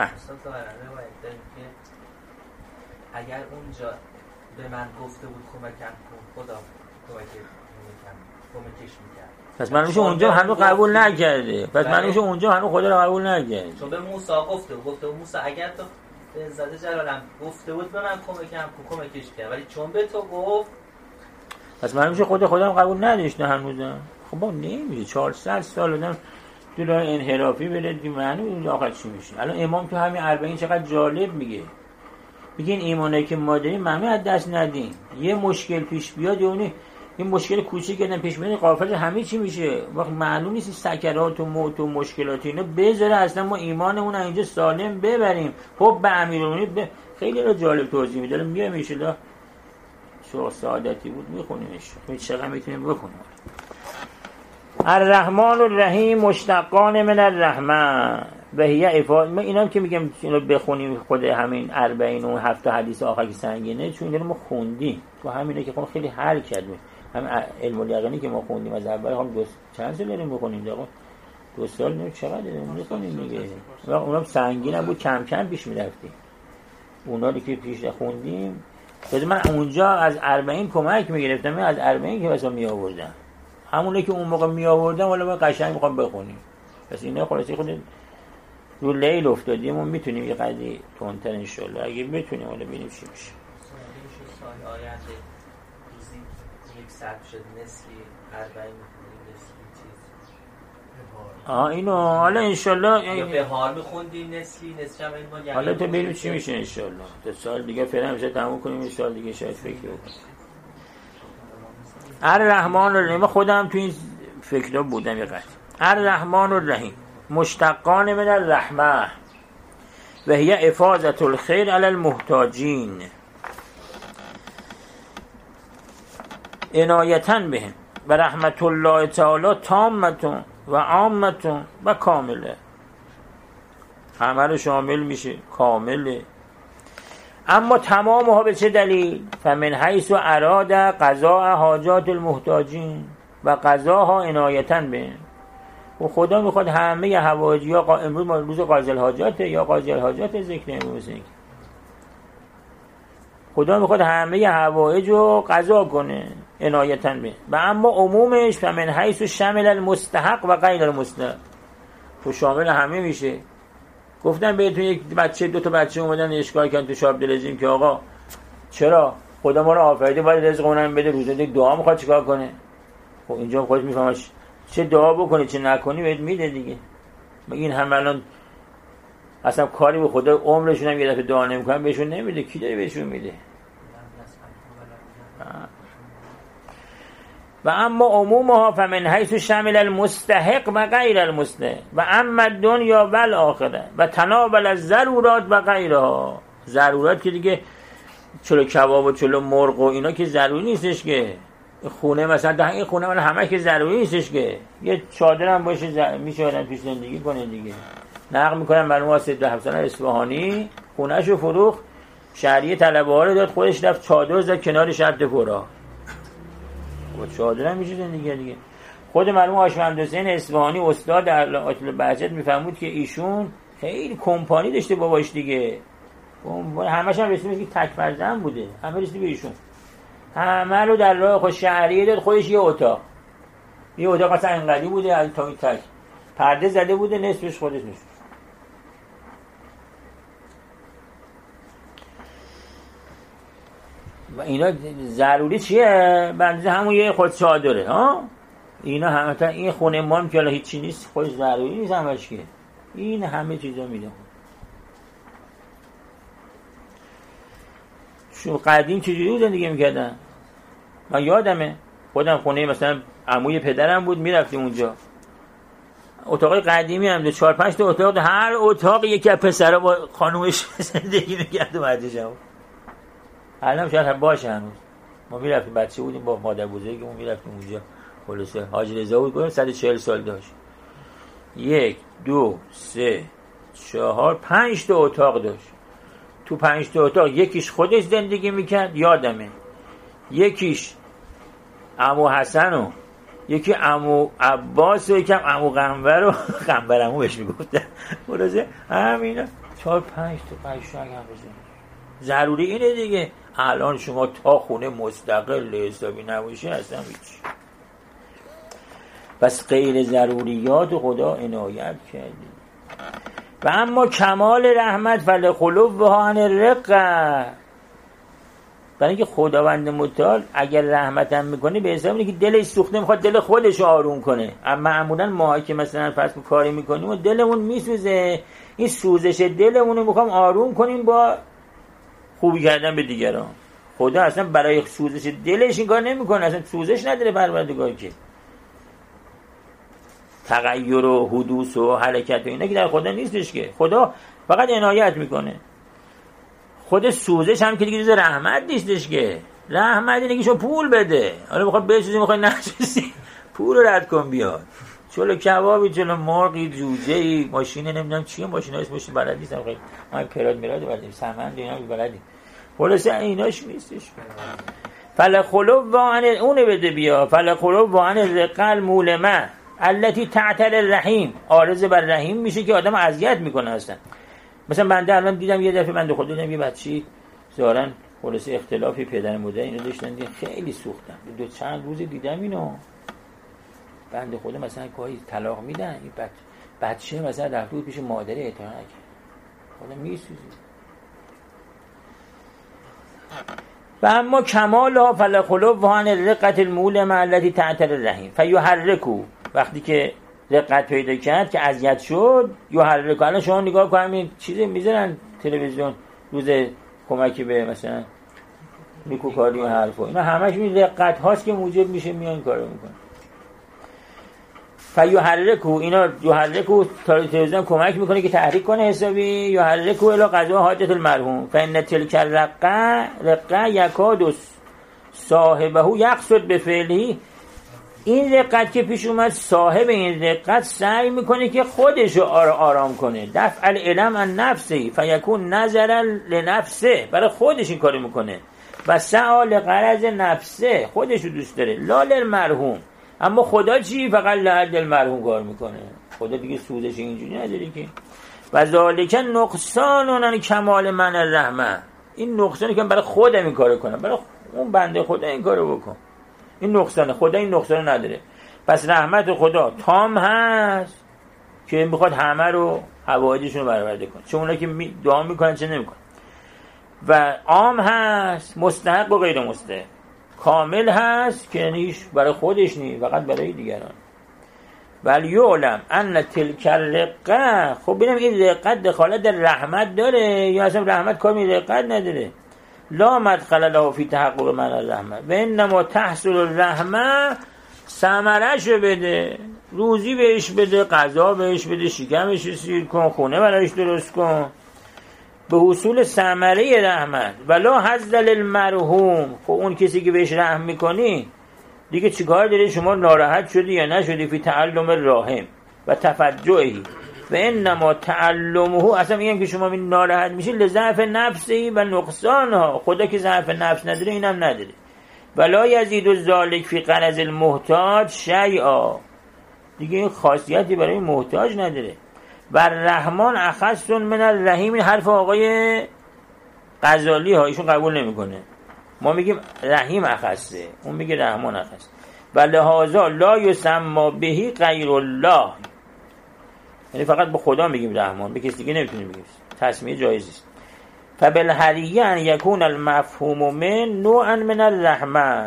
اگر اونجا به من گفته بود کمکم کن خدا کمک کمکش میکرد، پس من میشه اونجا هنوز قبول نکرده، پس من میشه اونجا هنوز خدا رو قبول نکرده. چون به موسی گفته بود گفته موسی اگر تو به عزت جلالم گفته بود به من کمکم کن کمکش کرد، ولی چون به تو گفت پس من میشه خدا خودم قبول نداشته هنوزم. خب با نمیشه چهارصد سال آدم تو راه انحرافی بره که معنی آخر چی میشه. الان امام تو همین اربعین چقدر جالب میگه، میگه این ایمانی که ما داریم معنی از دست ندیم. یه مشکل پیش بیاد یعنی این مشکل کوچیک کردن پیش میاد قافل همه چی میشه. وقت معلوم نیست سکرات و موت و مشکلات اینا بذاره اصلا ما ایمانمون اینجا سالم ببریم. خب به امیرالمومنین ب... خیلی را جالب توضیح میده. میام ان شاء الله شو سعادتی بود میخونیمش، هیچ چقدر میتونیم بخونیم. الرحمن الرحیم مشتقان من الرحمن و هی افاده. من اینام که میگم اینو بخونیم خود همین اربعین و هفت حدیث آخر که سنگینه، چون اینا ما خوندیم تو همینه که خب خیلی حل کردیم. همین علم الیقینی که ما خوندیم از اول هم دو چند سال داریم بخونیم دیگه، دو سال نه چقدر داریم میخونیم دیگه. اونم سنگین بود، کم کم پیش میرفتیم. اونا رو که پیش خوندیم بعد من اونجا از اربعین کمک میگرفتم، از اربعین که واسه می آوردم همونه که اون موقع می آوردم ولی من قشنگ میخوام بخونیم. پس اینا خلاصی خود رو لیل افتادیم و میتونیم یه قضیه تونتر ان شاء الله اگه بتونیم ولی ببینیم چی میشه. سال آینده روزی یک ساعت شد نصفی اربعین میخونیم نصفی چیز آها اینو حالا ان شاء الله یا بهار میخوندیم نصفی نصفی هم این حالا تو ببینیم چی میشه ان شاء الله. تا سال دیگه فعلا میشه تموم کنیم، ان شاء الله دیگه شاید فکر کنیم. الرحمن الرحیم خودم تو این فکرها بودم یه قطعه. الرحمن الرحیم مشتقان من الرحمه و هی افاضة الخیر علی المحتاجین عنایتا بهم و رحمت الله تعالی تامه و عامه و کامله. همه رو شامل میشه، کامله. اما تمامها به چه دلیل؟ فمن حیث اراد قضاء حاجات المحتاجین و قضاها عنایتا بهم. و خدا میخواد همه حوائج، یا قا... امروز ما روز قاضی الحاجات یا قاضی الحاجات ذکر امروز، خدا میخواد همه حوائج رو قضا کنه عنایتا به. و اما عمومش فمن حیث شامل المستحق و غیر المستحق، تو شامل همه میشه. گفتم بهتون یک بچه دو تا بچه اومدن اشکال کردن تو شاب دلزیم که آقا چرا خدا ما رو آفریده باید رزق اونم بده، روزه دیگه دعا میخواد چیکار کنه؟ خب اینجا خودت میفهمی چه دعا بکنی چه نکنی بهت میده دیگه. این هم الان اصلا کاری به خدا عمرشون هم یه دفعه دعا نمیکنن بهشون نمیده، کی داره بهشون میده؟ و اما عمومها فمن حیث شامل المستحق و غیر المستحق و اما دنیا و الاخره و تناول الضرورات و غیرها. ضرورات که دیگه چلو کباب و چلو مرغ و اینا که ضروری نیستش که. خونه مثلا ده این خونه من همه که ضروری نیستش که. یه چادر هم باشه ز... میشه آدم پیش زندگی کنه دیگه. نقل میکنم برای ما سید حسن اصفهانی خونه‌شو فروخت، شهریه طلبه ها رو داد، خودش رفت چادر زد کنار شرط فورا. با چادر هم میشه زندگی دیگه. خود مرحوم هاشم حسین اصفهانی استاد آیت الله بهجت میفهمود که ایشون خیلی کمپانی داشته باباش دیگه. همش هم رسید که تک فرزند بوده، همه رسید به ایشون. همه رو در راه خود شهریه داد، خودش یه اتاق. یه اتاق مثلا انقدی بوده از تا تک. پرده زده بوده نصفش خودش میشه. و اینا ضروری چیه؟ بنده همون یه خود چادره ها. اینا همه تا این خونه ما هم که الان هیچی نیست خودش ضروری نیست همش که این همه چیزا میده. شو قدیم چجوری زندگی میکردن؟ من یادمه خودم خونه مثلا عموی پدرم بود میرفتیم اونجا اتاقای قدیمی هم دو چهار پنج تا اتاق، هر اتاق یکی از پسرا با خانومش زندگی میکرد و بعدش هم الان شاید باشه هنوز. ما میرفتیم بچه بودیم با مادر بزرگمون میرفتیم اونجا. خلاصه حاج رضا بود گفتم صد و چهل سال داشت. یک دو سه چهار پنج تا اتاق داشت. تو پنج تا اتاق یکیش خودش زندگی میکرد یادمه، یکیش عمو حسن و یکی عمو عباس و یکم عمو قنبر و قنبر عمو بهش میگفتن. خلاصه همینا چهار پنج تا پنج تا هم بزنید. ضروری اینه دیگه. الان شما تا خونه مستقل حسابی نباشه اصلا هیچ. پس غیر ضروریات خدا عنایت کردی. و اما کمال رحمت فلخلوها عن الرقه، برای اینکه خداوند متعال اگر رحمتم میکنه به حساب اینه که دلش سوخته میخواد دل خودش آروم کنه. اما معمولا ما که مثلا فرض کن کاری میکنیم و دلمون میسوزه، این سوزش دلمون رو میخوام آروم کنیم با خوبی کردن به دیگران. خدا اصلا برای سوزش دلش این کار نمیکنه، اصلا سوزش نداره پروردگار که. تغییر و حدوث و حرکت و اینا که در خدا نیستش که. خدا فقط عنایت میکنه. خود سوزش هم که دیگه رحمت نیستش که. رحمت اینه که شو پول بده. حالا بخواد بسوزی میخوای نسوزی پول رو رد کن بیاد. چلو کبابی، چلو مرغی، جوجه‌ای، ماشین نمیدونم چیه، ماشینا اسمش بلد نیستم. خیلی ما پراد میراد بلدیم، سمند اینا بلدیم. خلاص ایناش نیستش. فلخلو وان اون بده بیا. فلخلو وان الرقل مولمه التي تعتل الرحیم، عارض بر رحیم میشه که آدم اذیت میکنه اصلا. مثلا بنده الان دیدم یه دفعه بنده خدا دیدم یه بچی ظاهرا خلاص اختلافی پدر مادر اینو داشتن، خیلی سوختن. دو چند روز دیدم اینو. بنده خدا مثلا گاهی طلاق میدن، این بچه بچه مثلا رفت بود پیش مادر اعتراض نکرد. خدا میسوزه. و اما کمالها فلخلو وان الرقه المولمه التي تعتل الرحیم فیحرکو، وقتی که رقت پیدا کرد که اذیت شد یحرکو. الان شما نگاه کنید چیزی میذارن تلویزیون روز کمکی به مثلا نیکوکاری و حرفا، اینا همش این رقت هاست که موجب میشه میان کارو میکنه. فیحرکو، اینا یحرکو تلویزیون کمک میکنه که تحریک کنه حسابی. یحرکو الی قضاء حاجت المرحوم فان تلک الرقه رقه یکاد صاحبه یقصد بفعله. این رقت که پیش اومد صاحب این رقت سعی میکنه که خودشو آرام کنه. دفع الالم عن نفسه فیکون نظرا لنفسه، برای خودش این کارو میکنه. و سعی لغرض نفسه، خودشو دوست داره، لا للمرحوم. اما خدا چی؟ فقط لحد المرحوم کار میکنه. خدا دیگه سوزش اینجوری نداره که. و ذالک نقصان عن کمال من الرحمه، این نقصانی که برای خودم این کارو کنم، برای اون بنده خدا این کارو بکن. این نقصانه، خدا این نقصان نداره. پس رحمت خدا تام هست که میخواد همه رو حوادثشون رو برآورده کنه، چه اونا که دعا میکنن چه نمیکنن. و عام هست، مستحق و غیر مستحق. کامل هست که نیش برای خودش نی، فقط برای دیگران. ولی یعلم ان تلک الرقه، خب ببینم این رقت دخالت در رحمت داره یا اصلا رحمت کامی رقت نداره. لا مدخل له فی تحقق من الرحمه و انما تحصل الرحمه، ثمره‌اش بده، روزی بهش بده، غذا بهش بده، شکمش سیر کن، خونه براش درست کن، به حصول ثمره رحمت. ولا حظ للمرحوم، خب اون کسی که بهش رحم میکنی دیگه چیکار داری؟ شما ناراحت شدی یا نشدی؟ فی تعلم الراحم و تفجعه و انما تعلمه، اصلا میگم که شما این ناراحت میشی لضعف نفسی و نقصانها. خدا که ضعف نفس نداره اینم نداره. ولا یزید الذالک فی قرض المحتاج شیئا، دیگه این خاصیتی برای محتاج نداره. و رحمان اخص من الرحیم، این حرف آقای غزالی ها، ایشون قبول نمیکنه. ما میگیم رحیم اخصه، اون میگه رحمان اخص. و لهذا لا یسمى بهی غیر الله، یعنی فقط به خدا میگیم رحمان، به کسی دیگه نمیتونیم بگیم، تسمیه جایز است. فبالحریه ان یکون المفهوم من نوعا من الرحمه،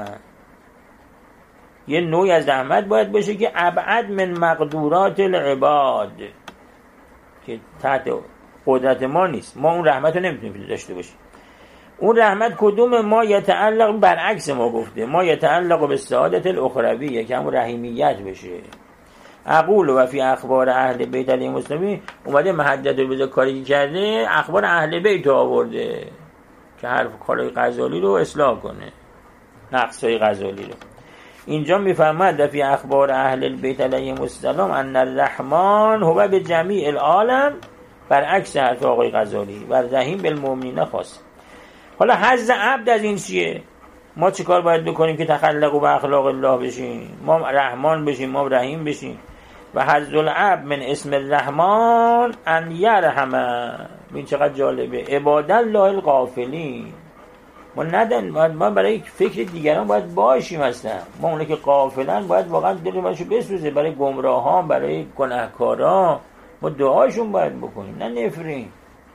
یه نوعی از رحمت باید باشه که ابعد من مقدورات العباد، که تحت قدرت ما نیست، ما اون رحمت رو نمیتونیم داشته باشیم. اون رحمت کدوم؟ ما یتعلق، برعکس ما گفته، ما یتعلق به سعادت الاخرویه که همون رحیمیت بشه. اقول و فی اخبار اهل بیت علیهم السلام، اومده محدد رو بذار کاری کرده، اخبار اهل بیت آورده که هر کارای غزالی رو اصلاح کنه، نقصای غزالی رو. اینجا میفهمد فی اخبار اهل البیت علیهم السلام ان الرحمن هو به جمیع العالم، برعکس حرف آقای غزالی، و رحیم بالمؤمنین خاص. حالا حظ عبد از این چیه؟ ما چه کار باید بکنیم که تخلق و اخلاق الله بشیم؟ ما رحمان بشیم، ما رحیم بشیم. و حظ العبد من اسم الرحمن ان یرحمه. این چقدر جالبه، عباد الله الغافلین. ما ندن، ما برای فکر دیگران باید باشیم اصلا. ما اونه که غافلن باید واقعا دلمونشو بسوزه، برای گمراهان، برای گناهکاران ما دعاشون باید بکنیم، نه نفرین.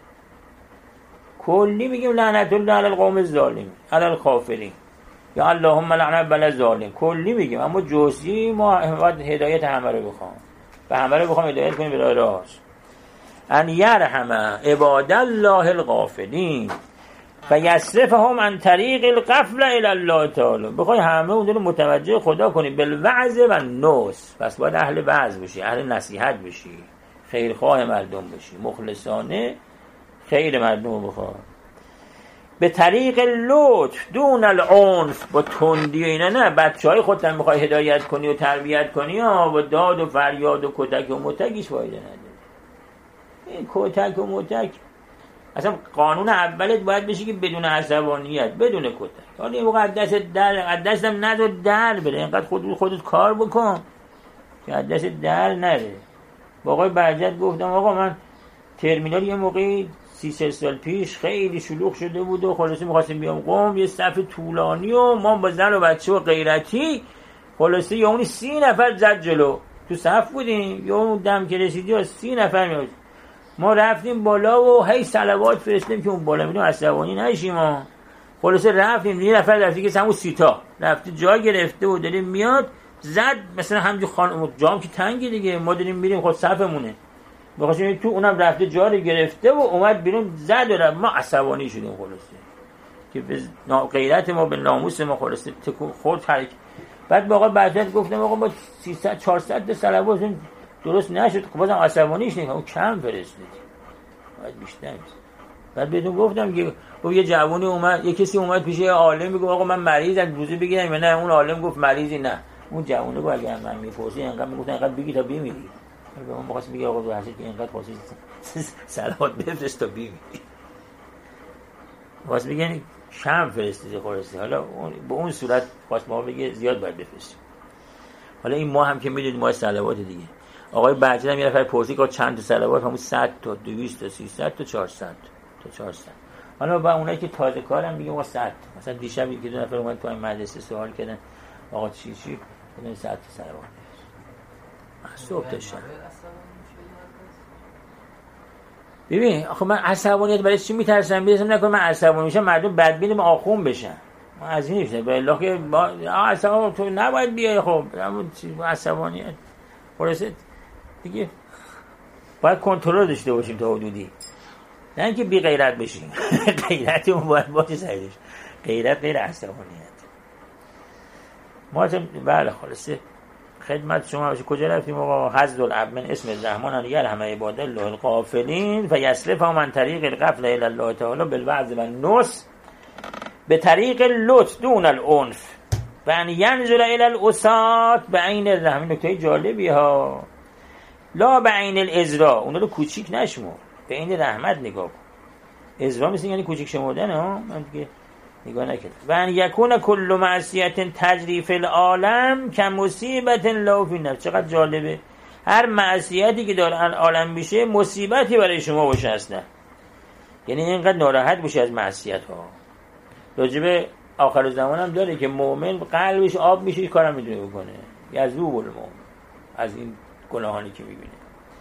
کلی میگیم لعنت الله علی القوم الظالمین علی الکافرین، یا اللهم لعنت بر الظالمین، کلی میگیم. اما جزئی ما باید هدایت همه رو بخوام، به همه رو بخوام هدایت کنیم به راه راست. ان یرحم عباد الله الغافلین و یصرفهم عن طریق الغفله الی الله تعالی. بخوای همه اون رو متوجه خدا کنی بالوعظ و النصح. پس باید اهل وعظ بشی، اهل نصیحت بشی، خیرخواه مردم بشی، مخلصانه خیر مردم بخواه. به طریق لطف دون العنف، با تندی و اینا نه. بچهای خودت هم بخوای هدایت کنی و تربیت کنی ها، با داد و فریاد و کتک و متکیش فایده نداره. این کتک و متک اصلا قانون اولت باید بشه که بدون عصبانیت، بدون کتک. حالا یه موقع از دست در از دستم ندار در بره، اینقدر خودت خودت کار بکن که از دست در نره. با آقای بهجت گفتم آقا من ترمینال یه موقعی سی سه سال پیش خیلی شلوغ شده بود و خلاصه می‌خواستیم بیام قم، یه صف طولانی و ما با زن و بچه و غیرتی، خلاصه یا اونی سی نفر زد جلو، تو صف بودیم، یا اون دم که رسیدی و سی نفر میاد. ما رفتیم بالا و هی صلوات فرستیم که اون بالا میدونم عصبانی نشیم. ما خلاصه رفتیم، یه نفر رفتی که همون سیتا رفتی جا گرفته و داریم میاد، زد مثلا همجور خانم جام که تنگی دیگه، ما داریم میریم خود صفمونه، بخواستیم تو اونم رفته جا رو گرفته و اومد بیرون زد و رفت. ما عصبانی شدیم خلاصه که به غیرت ما، به ناموس ما خلاصه تکون خورد حرکت. بعد با آقا بهجت گفتم آقا ما سیصد چهارصد تا صلوات درست نشد، خب بازم عصبانیش نکنم، اون کم فرستادی باید بیشتر میشه. بعد بهتون گفتم که با یه جوونی اومد، یه کسی اومد پیش یه عالم میگه آقا من مریضم روزه بگیرم یا نه، اون عالم گفت مریضی نه. اون جوونه گفت اگه من میپرسی اینقدر میگفتن اینقدر بگی تا بمیری. به من بخواست میگه آقا به حضرت که اینقدر خواستید صلوات بفرست تا بمیری، خواست میگه کم فرستیده خلاصه. حالا به اون صورت خواست ما بگه زیاد باید بفرستیم. حالا این ما هم که میدونید ما صلوات دیگه، آقای بهجت هم یه نفر پرسید که چند تا صلوات، همون صد تا دویست تا سیصد تا چهارصد تا چهارصد. حالا با اونایی که تازه کارم میگه آقا صد. مثلا دیشب یکی دو نفر اومد تو این مدرسه سوال کردن آقا چی چی بدون صد تا صلوات صبح تا شب. ببین آخه من عصبانیت برای چی میترسم؟ بیرسم نکنم من عصبانی میشم مردم بدبین من آخون بشن. من از این نمیشه به الله که با عصبانی تو نباید بیای. خب عصبانیت خلاصه دیگه باید کنترل داشته باشیم تا حدودی، نه اینکه بی غیرت بشیم. غیرتمون باید باشه سریش، غیرت غیر عصبانیت. ما چون بله خلاصه خدمت شما باشه. کجا رفتیم آقا؟ حظ العبد من اسم الرحمن ان یرحم عباد الله الغافلین و یصرفهم عن طریق الغفله الی الله تعالی بالوعظ و النصح به طریق لطف دون العنف و ان ینزل الی الاسات به عین الرحم. نکته جالبی ها، لا به عین الازرا، اون رو کوچیک نشمر، به عین رحمت نگاه کن. ازرا مثل یعنی کوچیک شمردن ها، من دیگه نگاه نکردم. و ان یکون کل معصیت تجری فی العالم کمصیبت لا فی النفس. چقدر جالبه، هر معصیتی که داره عالم میشه مصیبتی برای شما باشه اصلا، یعنی اینقدر ناراحت بشه از معصیت ها. راجب آخر زمان هم داره که مؤمن قلبش آب میشه، کارم میتونه بکنه، یذوب المؤمن از این گناهانی که میبینه.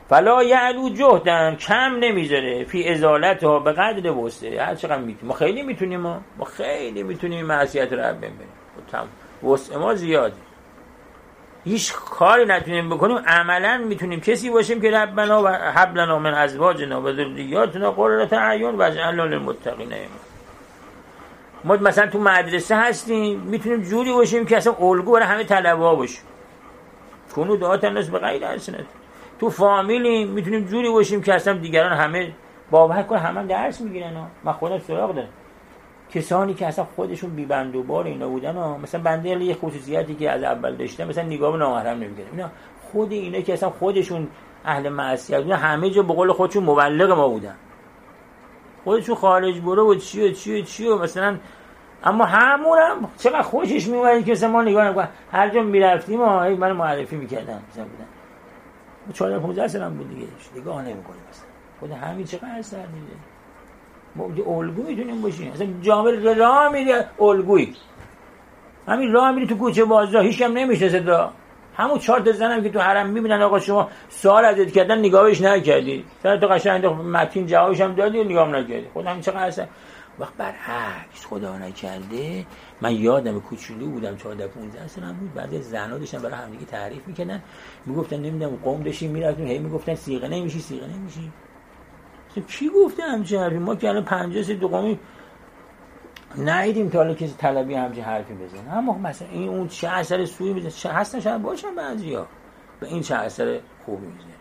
فلا یعلو جهدن، کم نمیذاره فی ازالتها به قدر وسعه. هر چقدر میتونیم، ما خیلی میتونیم، ما ما خیلی میتونیم معصیت رب بریم، وسع ما زیاده، هیچ کاری نتونیم بکنیم. عملا میتونیم کسی باشیم که ربنا و هب لنا من ازواجنا و ذریاتنا قرة اعین واجعلنا للمتقین اماما. ما مثلا تو مدرسه هستیم، میتونیم جوری باشیم که اصلا الگو برای همه طلبه‌ها باشیم. کنو دعات الناس به غیر السنت. تو فامیلیم، میتونیم جوری باشیم که اصلا دیگران همه باور کنن همه درس میگیرن. من خودم سراغ دارم کسانی که اصلا خودشون بی بند و بار اینا بودن ها. مثلا بنده یه خصوصیتی که از اول داشتم، مثلا نگاه به نامحرم نمی‌کردم. اینا خود اینا که اصلا خودشون اهل معصیت بودن، همه جا به قول خودشون مبلغ ما بودن، خودشون خارج برو و چی و چی و چی و مثلا. اما همونم چقدر خوشش میومد که مثلا ما نگاه نمی‌کردیم، هر جا میرفتیم ها من معرفی می‌کردن مثلا بودن چهارده پانزده سالم بود دیگه، نگاه نمی‌کنیم مثلا خود همین چقدر اثر میده. ما الگو میتونیم باشیم. اصلا جامعه راه میره الگویی، همین راه میری تو کوچه بازار هیچ کم نمیشه صدا، همون چهار تا زنم که تو حرم میبینن آقا شما سوال ازت کردن نگاهش نکردی، سر تو قشنگ متین جوابش هم دادی و نگاه نکردی. خود همین چقدر اصلا وقت برعکس خدا نکرده. من یادم کوچولو بودم چهارده پانزده سالم بود، بعد زنا داشتن برای هم دیگه تعریف میکردن، میگفتن نمیدونم قوم داشتیم میرفتیم هی میگفتن سیغه نمیشی سیغه نمیشی. کی گفته همچین حرفی؟ ما که الان پنجاه سال دو قومی ندیدیم تا حالا کسی طلبی همچین حرفی بزنه. اما مثلا این اون چه اثر سوی میزنه، چه هستن شاید باشن بعضیا به این چه اثر خوبی میزنه.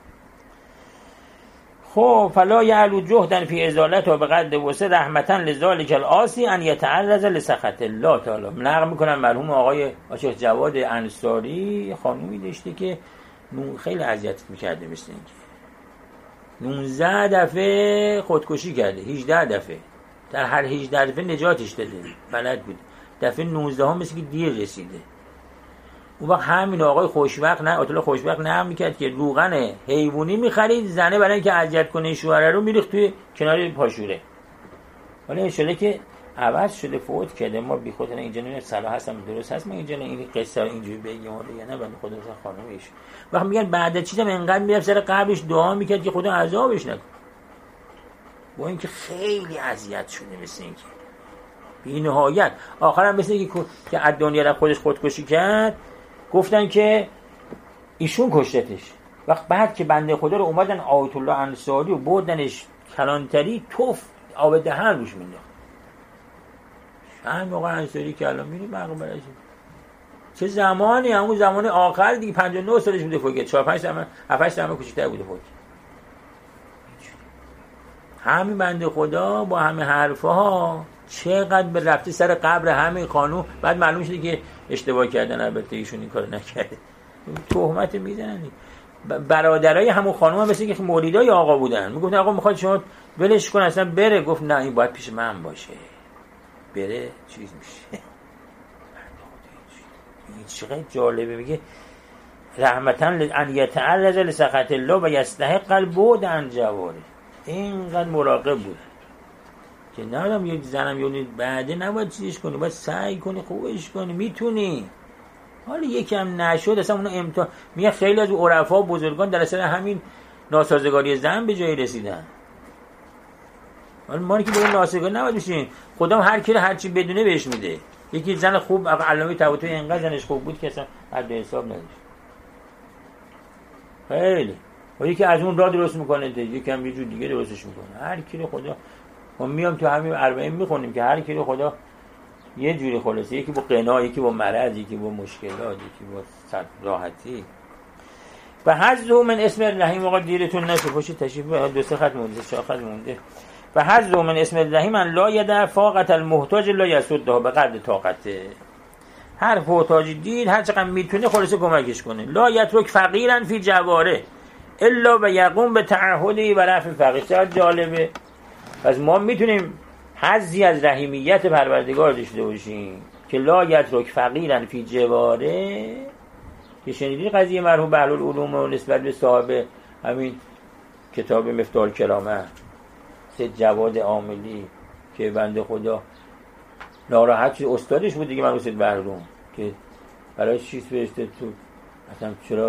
خب فلا یعلو جهدا فی ازالتها به قدر وسع رحمتا لذالک العاصی ان یتعرض لسخط الله تعالی. نقل میکنم مرحوم آقای آشق جواد انصاری خانومی داشته که خیلی اذیت میکرده، مثل اینکه نوزده دفعه خودکشی کرده، هجده دفعه، در هر هجده دفعه نجاتش داده، بلد بود. دفعه نوزده هم مثل که دیر رسیده. اون وقت همین آقای خوشوقت نه آتلا خوشوقت نه میکرد که روغن حیوانی میخرید، زنه برای اینکه اذیت کنه شوهر رو میریخت توی کنار پاشوره. ولی انشالله که عوض شده، فوت کرده. ما بی خود اینجا نه صلاح هستم درست هست من اینجا نه این قصه اینجوری بگم یا نه، بنده خدا مثلا خانومش وقت میگن بعد چیزم انقدر میرفت سر قبرش دعا میکرد که خدا عذابش نکنه، با اینکه خیلی اذیت شده، مثل اینکه بی نهایت. آخرام مثل اینکه که از دنیا رفت خودش خودکشی کرد، گفتن که ایشون کشتش. وقت بعد که بنده خدا رو اومدن آیت الله انصاری و بردنش کلانتری، توف آب دهن روش مینداخت. همین موقع انصاری که الان می‌بینی مقبره‌اش چه زمانی، همون زمان آخر دیگه پنجاه و نه سالش بوده فوت کرد، چهار پنج سال هفت هشت سال کوچیک‌تر بوده فوت. همین بنده خدا با همین حرفا چقدر به رفته سر قبر همین خانوم، بعد معلوم شده که اشتباه کردن، البته ایشون این کارو نکرده، تهمت میزنن. برادرای همون خانوم هم مثل که مولیدای آقا بودن، میگفتن آقا میخواد شما ولش کن اصلا بره، گفت نه این باید پیش من باشه، بره چیز میشه. این چقدر جالبه، میگه رحمتا ان یتعرض لسخط الله و یستحق البعد عن جواره. اینقدر مراقب بود که نمیدونم یه زنم یعنی بعده نباید چیزش کنی، باید سعی کنی خوبش کنی، میتونی. حالا یکم نشد اصلا اون امتحان. میگه خیلی از عرفا و بزرگان در اثر همین ناسازگاری زن به جایی رسیدن. حالا ما که به اون ناسازگاری نباید بشین، خدا هر کی هر چی بدونه بهش میده. یکی زن خوب علامه طباطبایی اینقدر زنش خوب بود که اصلا حد حساب نداشت. خیلی و یکی از اون راه درست میکنه، یکم یه جور دیگه درستش میکنه. هر کی رو خدا، ما میام تو همین اربعین میخونیم که هر کی رو خدا یه جوری خلاصه، یکی با قنا، یکی با مرض، یکی با مشکلات، یکی با راحتی. و حظه من اسم الرحیم. آقا دیرتون نشه پشت تشریف دو سه خط مونده، چهار خط مونده. و حظه من اسم الرحیم ان لا یدع فاقت المحتاج لا یسدها به قدر طاقته. هر محتاجی دید هر چقدر میتونه خلاصه کمکش کنه. لا یترک فقیرا فی جواره الا و یقوم به تعهدی و رفع فقیر. چقدر جالبه. پس ما میتونیم حظی از رحیمیت پروردگار داشته باشیم که لا یترک فقیرا فی جواره، که شنیدی قضیه مرحوم بهلولعلوم و نسبت به صاحب همین کتاب مفتاح الکرامه سید جواد عاملی که بنده خدا ناراحت شد، استادش بود دیگه مرحوم سید بهلولعلوم، که برای چیز فرسته تو اصلا چرا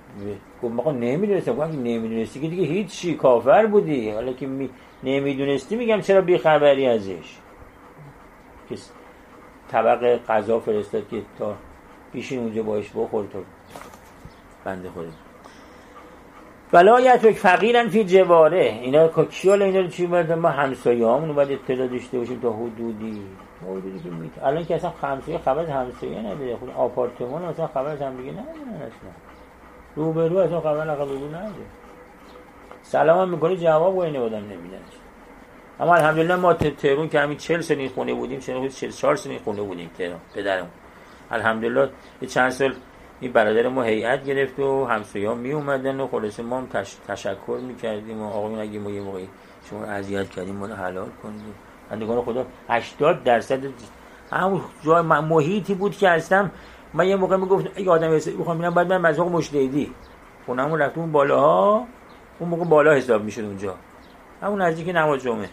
گفت آقا نمیدونستم. گفت اگه نمیدونستی که دیگه هیچی، کافر بودی. حالا که می... نمیدونستی میگم چرا بیخبری ازش. که طبق غذا فرستاد که تا پیشین اونجا باش بخور تا بنده خودم. ولایت فقیرن فی جواره. اینا کیالا اینا رو چی باید ما همسایه‌هامون باید اطلاع داشته باشیم تا حدودی حدودی که میت. الان که اصلا همسایه خبر از همسایه نداره. خود آپارتمان اصلا خبر از هم دیگه ندارن اصلا. روبرو اصلا خبر عقب رو نداره. سلام هم میکنه جواب و اینه آدم نمیدن. اما الحمدلله ما تهران که همین چهل سال خونه بودیم، چهل چهار سال خونه بودیم تهران پدرم. الحمدلله یه چند سال این برادر ما هیئت گرفت و همسایه‌ها می اومدن و خلاص ما هم تش... تشکر می‌کردیم و آقایون اگه ما یه موقعی شما اذیت کردیم ما رو حلال کنید. بندگان خدا هشتاد درصد همون جای محیطی بود که هستم. من یه موقع میگفتم اگه آدم حسابی بخوام میرم بعد من مزاق مجتهدی خونمون رفتم اون بالاها، اون موقع بالا حساب میشد اونجا همون نزدیک نماز جمعه.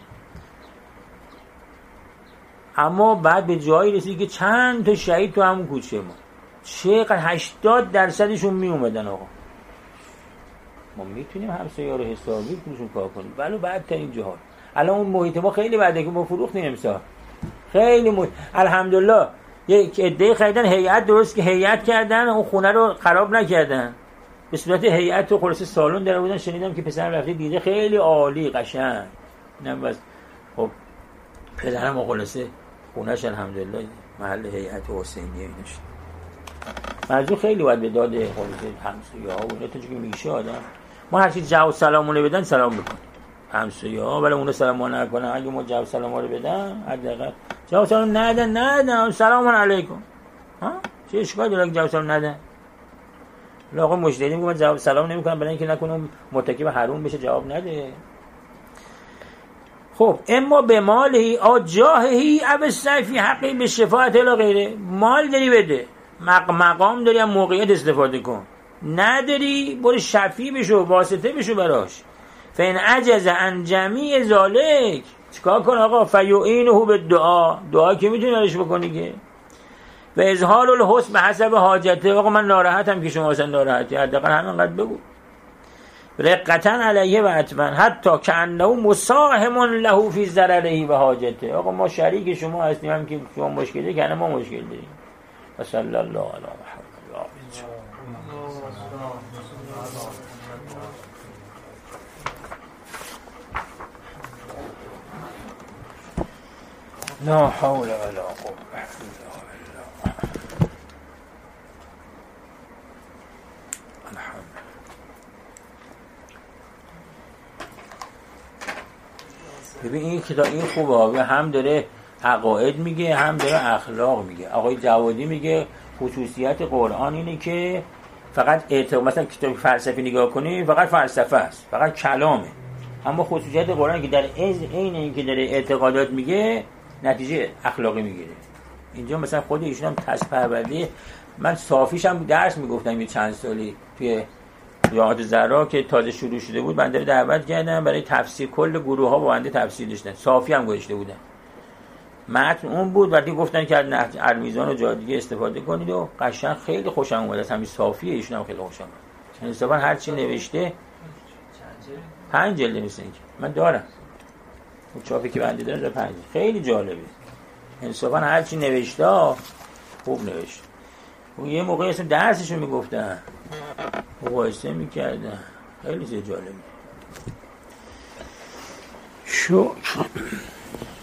اما بعد به جایی رسید که چند تا شهید تو همون کوچه ما، چقدر هشتاد درصدشون می اومدن. آقا ما میتونیم همسایه‌ها رو حسابی کنیم کار کنیم، ولی بعد تا این جهات الان اون محیط ما خیلی بعده که ما فروختیم امسال خیلی محیط. الحمدلله یک عده خریدن هیئت درست که هیئت کردن اون خونه رو خراب نکردن، به صورت هیئت تو خلاص سالن در بودن. شنیدم که پسرم رفته دیده خیلی عالی قشنگ. اینم بس خب پدرم خلاصه خونه‌اش الحمدلله محل هیئت حسینیه اینش. منظور خیلی باید به داده همسایه‌ها و اینا تا که میشه آدم. ما هر چی جواب سلامونه بدن سلام بکنیم همسایه‌ها، ولی اونا سلام نکنن. اگه ما جواب سلاما رو بدن حداقل جواب سلام ندن ندن سلام علیکم، ها چه اشکالی داره که جواب سلام ندن؟ آقا مجتهدی میگه من جواب سلام نمیکنم برای اینکه نکنم مرتکب حرام بشه جواب نده. خب اما به مالهی آجاهی اب سیفی حقی به شفاعت الی غیره. مال داری بده، مقام داری هم موقعیت استفاده کن، نداری برو شفیع بشو واسطه بشو براش. فین عجز عن جمیع ذالک چیکار کن آقا؟ فیعینه بالدعا. دعا که میتونی ازش بکنی که و اظهار الحسن به حسب حاجته. آقا من ناراحتم که شما اصلا ناراحتی، حداقل همینقدر بگو. رقتا علیه و عطفا حتی کانه مساهم له فی ضرره و حاجته. آقا ما شریک شما هستیم، هم که شما مشکلی کنه ما مشکل داریم. و صلی الله علی محمد. لا حول ولا قوة الا بالله. ببین این کتاب این خوبه، هم داره عقاید میگه هم داره اخلاق میگه. آقای جوادی میگه خصوصیت قرآن اینه که فقط اعتقاد، مثلا کتاب فلسفی نگاه کنی فقط فلسفه است، فقط کلامه. اما خصوصیت قرآن که در عین این که داره اعتقادات میگه نتیجه اخلاقی میگیره. اینجا مثلا خود ایشون هم تصفیه. من صافیش هم درس میگفتم یه چند سالی توی یاد زرا که تازه شروع شده بود، بنده رو دعوت کردم برای تفسیر. کل گروه ها با بنده تفسیر داشتن، صافی هم گذاشته بودن. متن اون بود وقتی گفتن که از نهج المیزان و جای دیگه استفاده کنید و قشنگ خیلی خوشم اومد از همین صافیه. ایشون هم خیلی خوشم اومد. انصافا هر چی نوشته پنج جلد مثل اینکه من دارم اون چاپی که بنده داره پنج، خیلی جالبه. انصافا هر چی نوشته خوب نوشته. و یه موقعی اصلا درسشو میگفتن مقایسه میکردن، خیلی جالبه. شو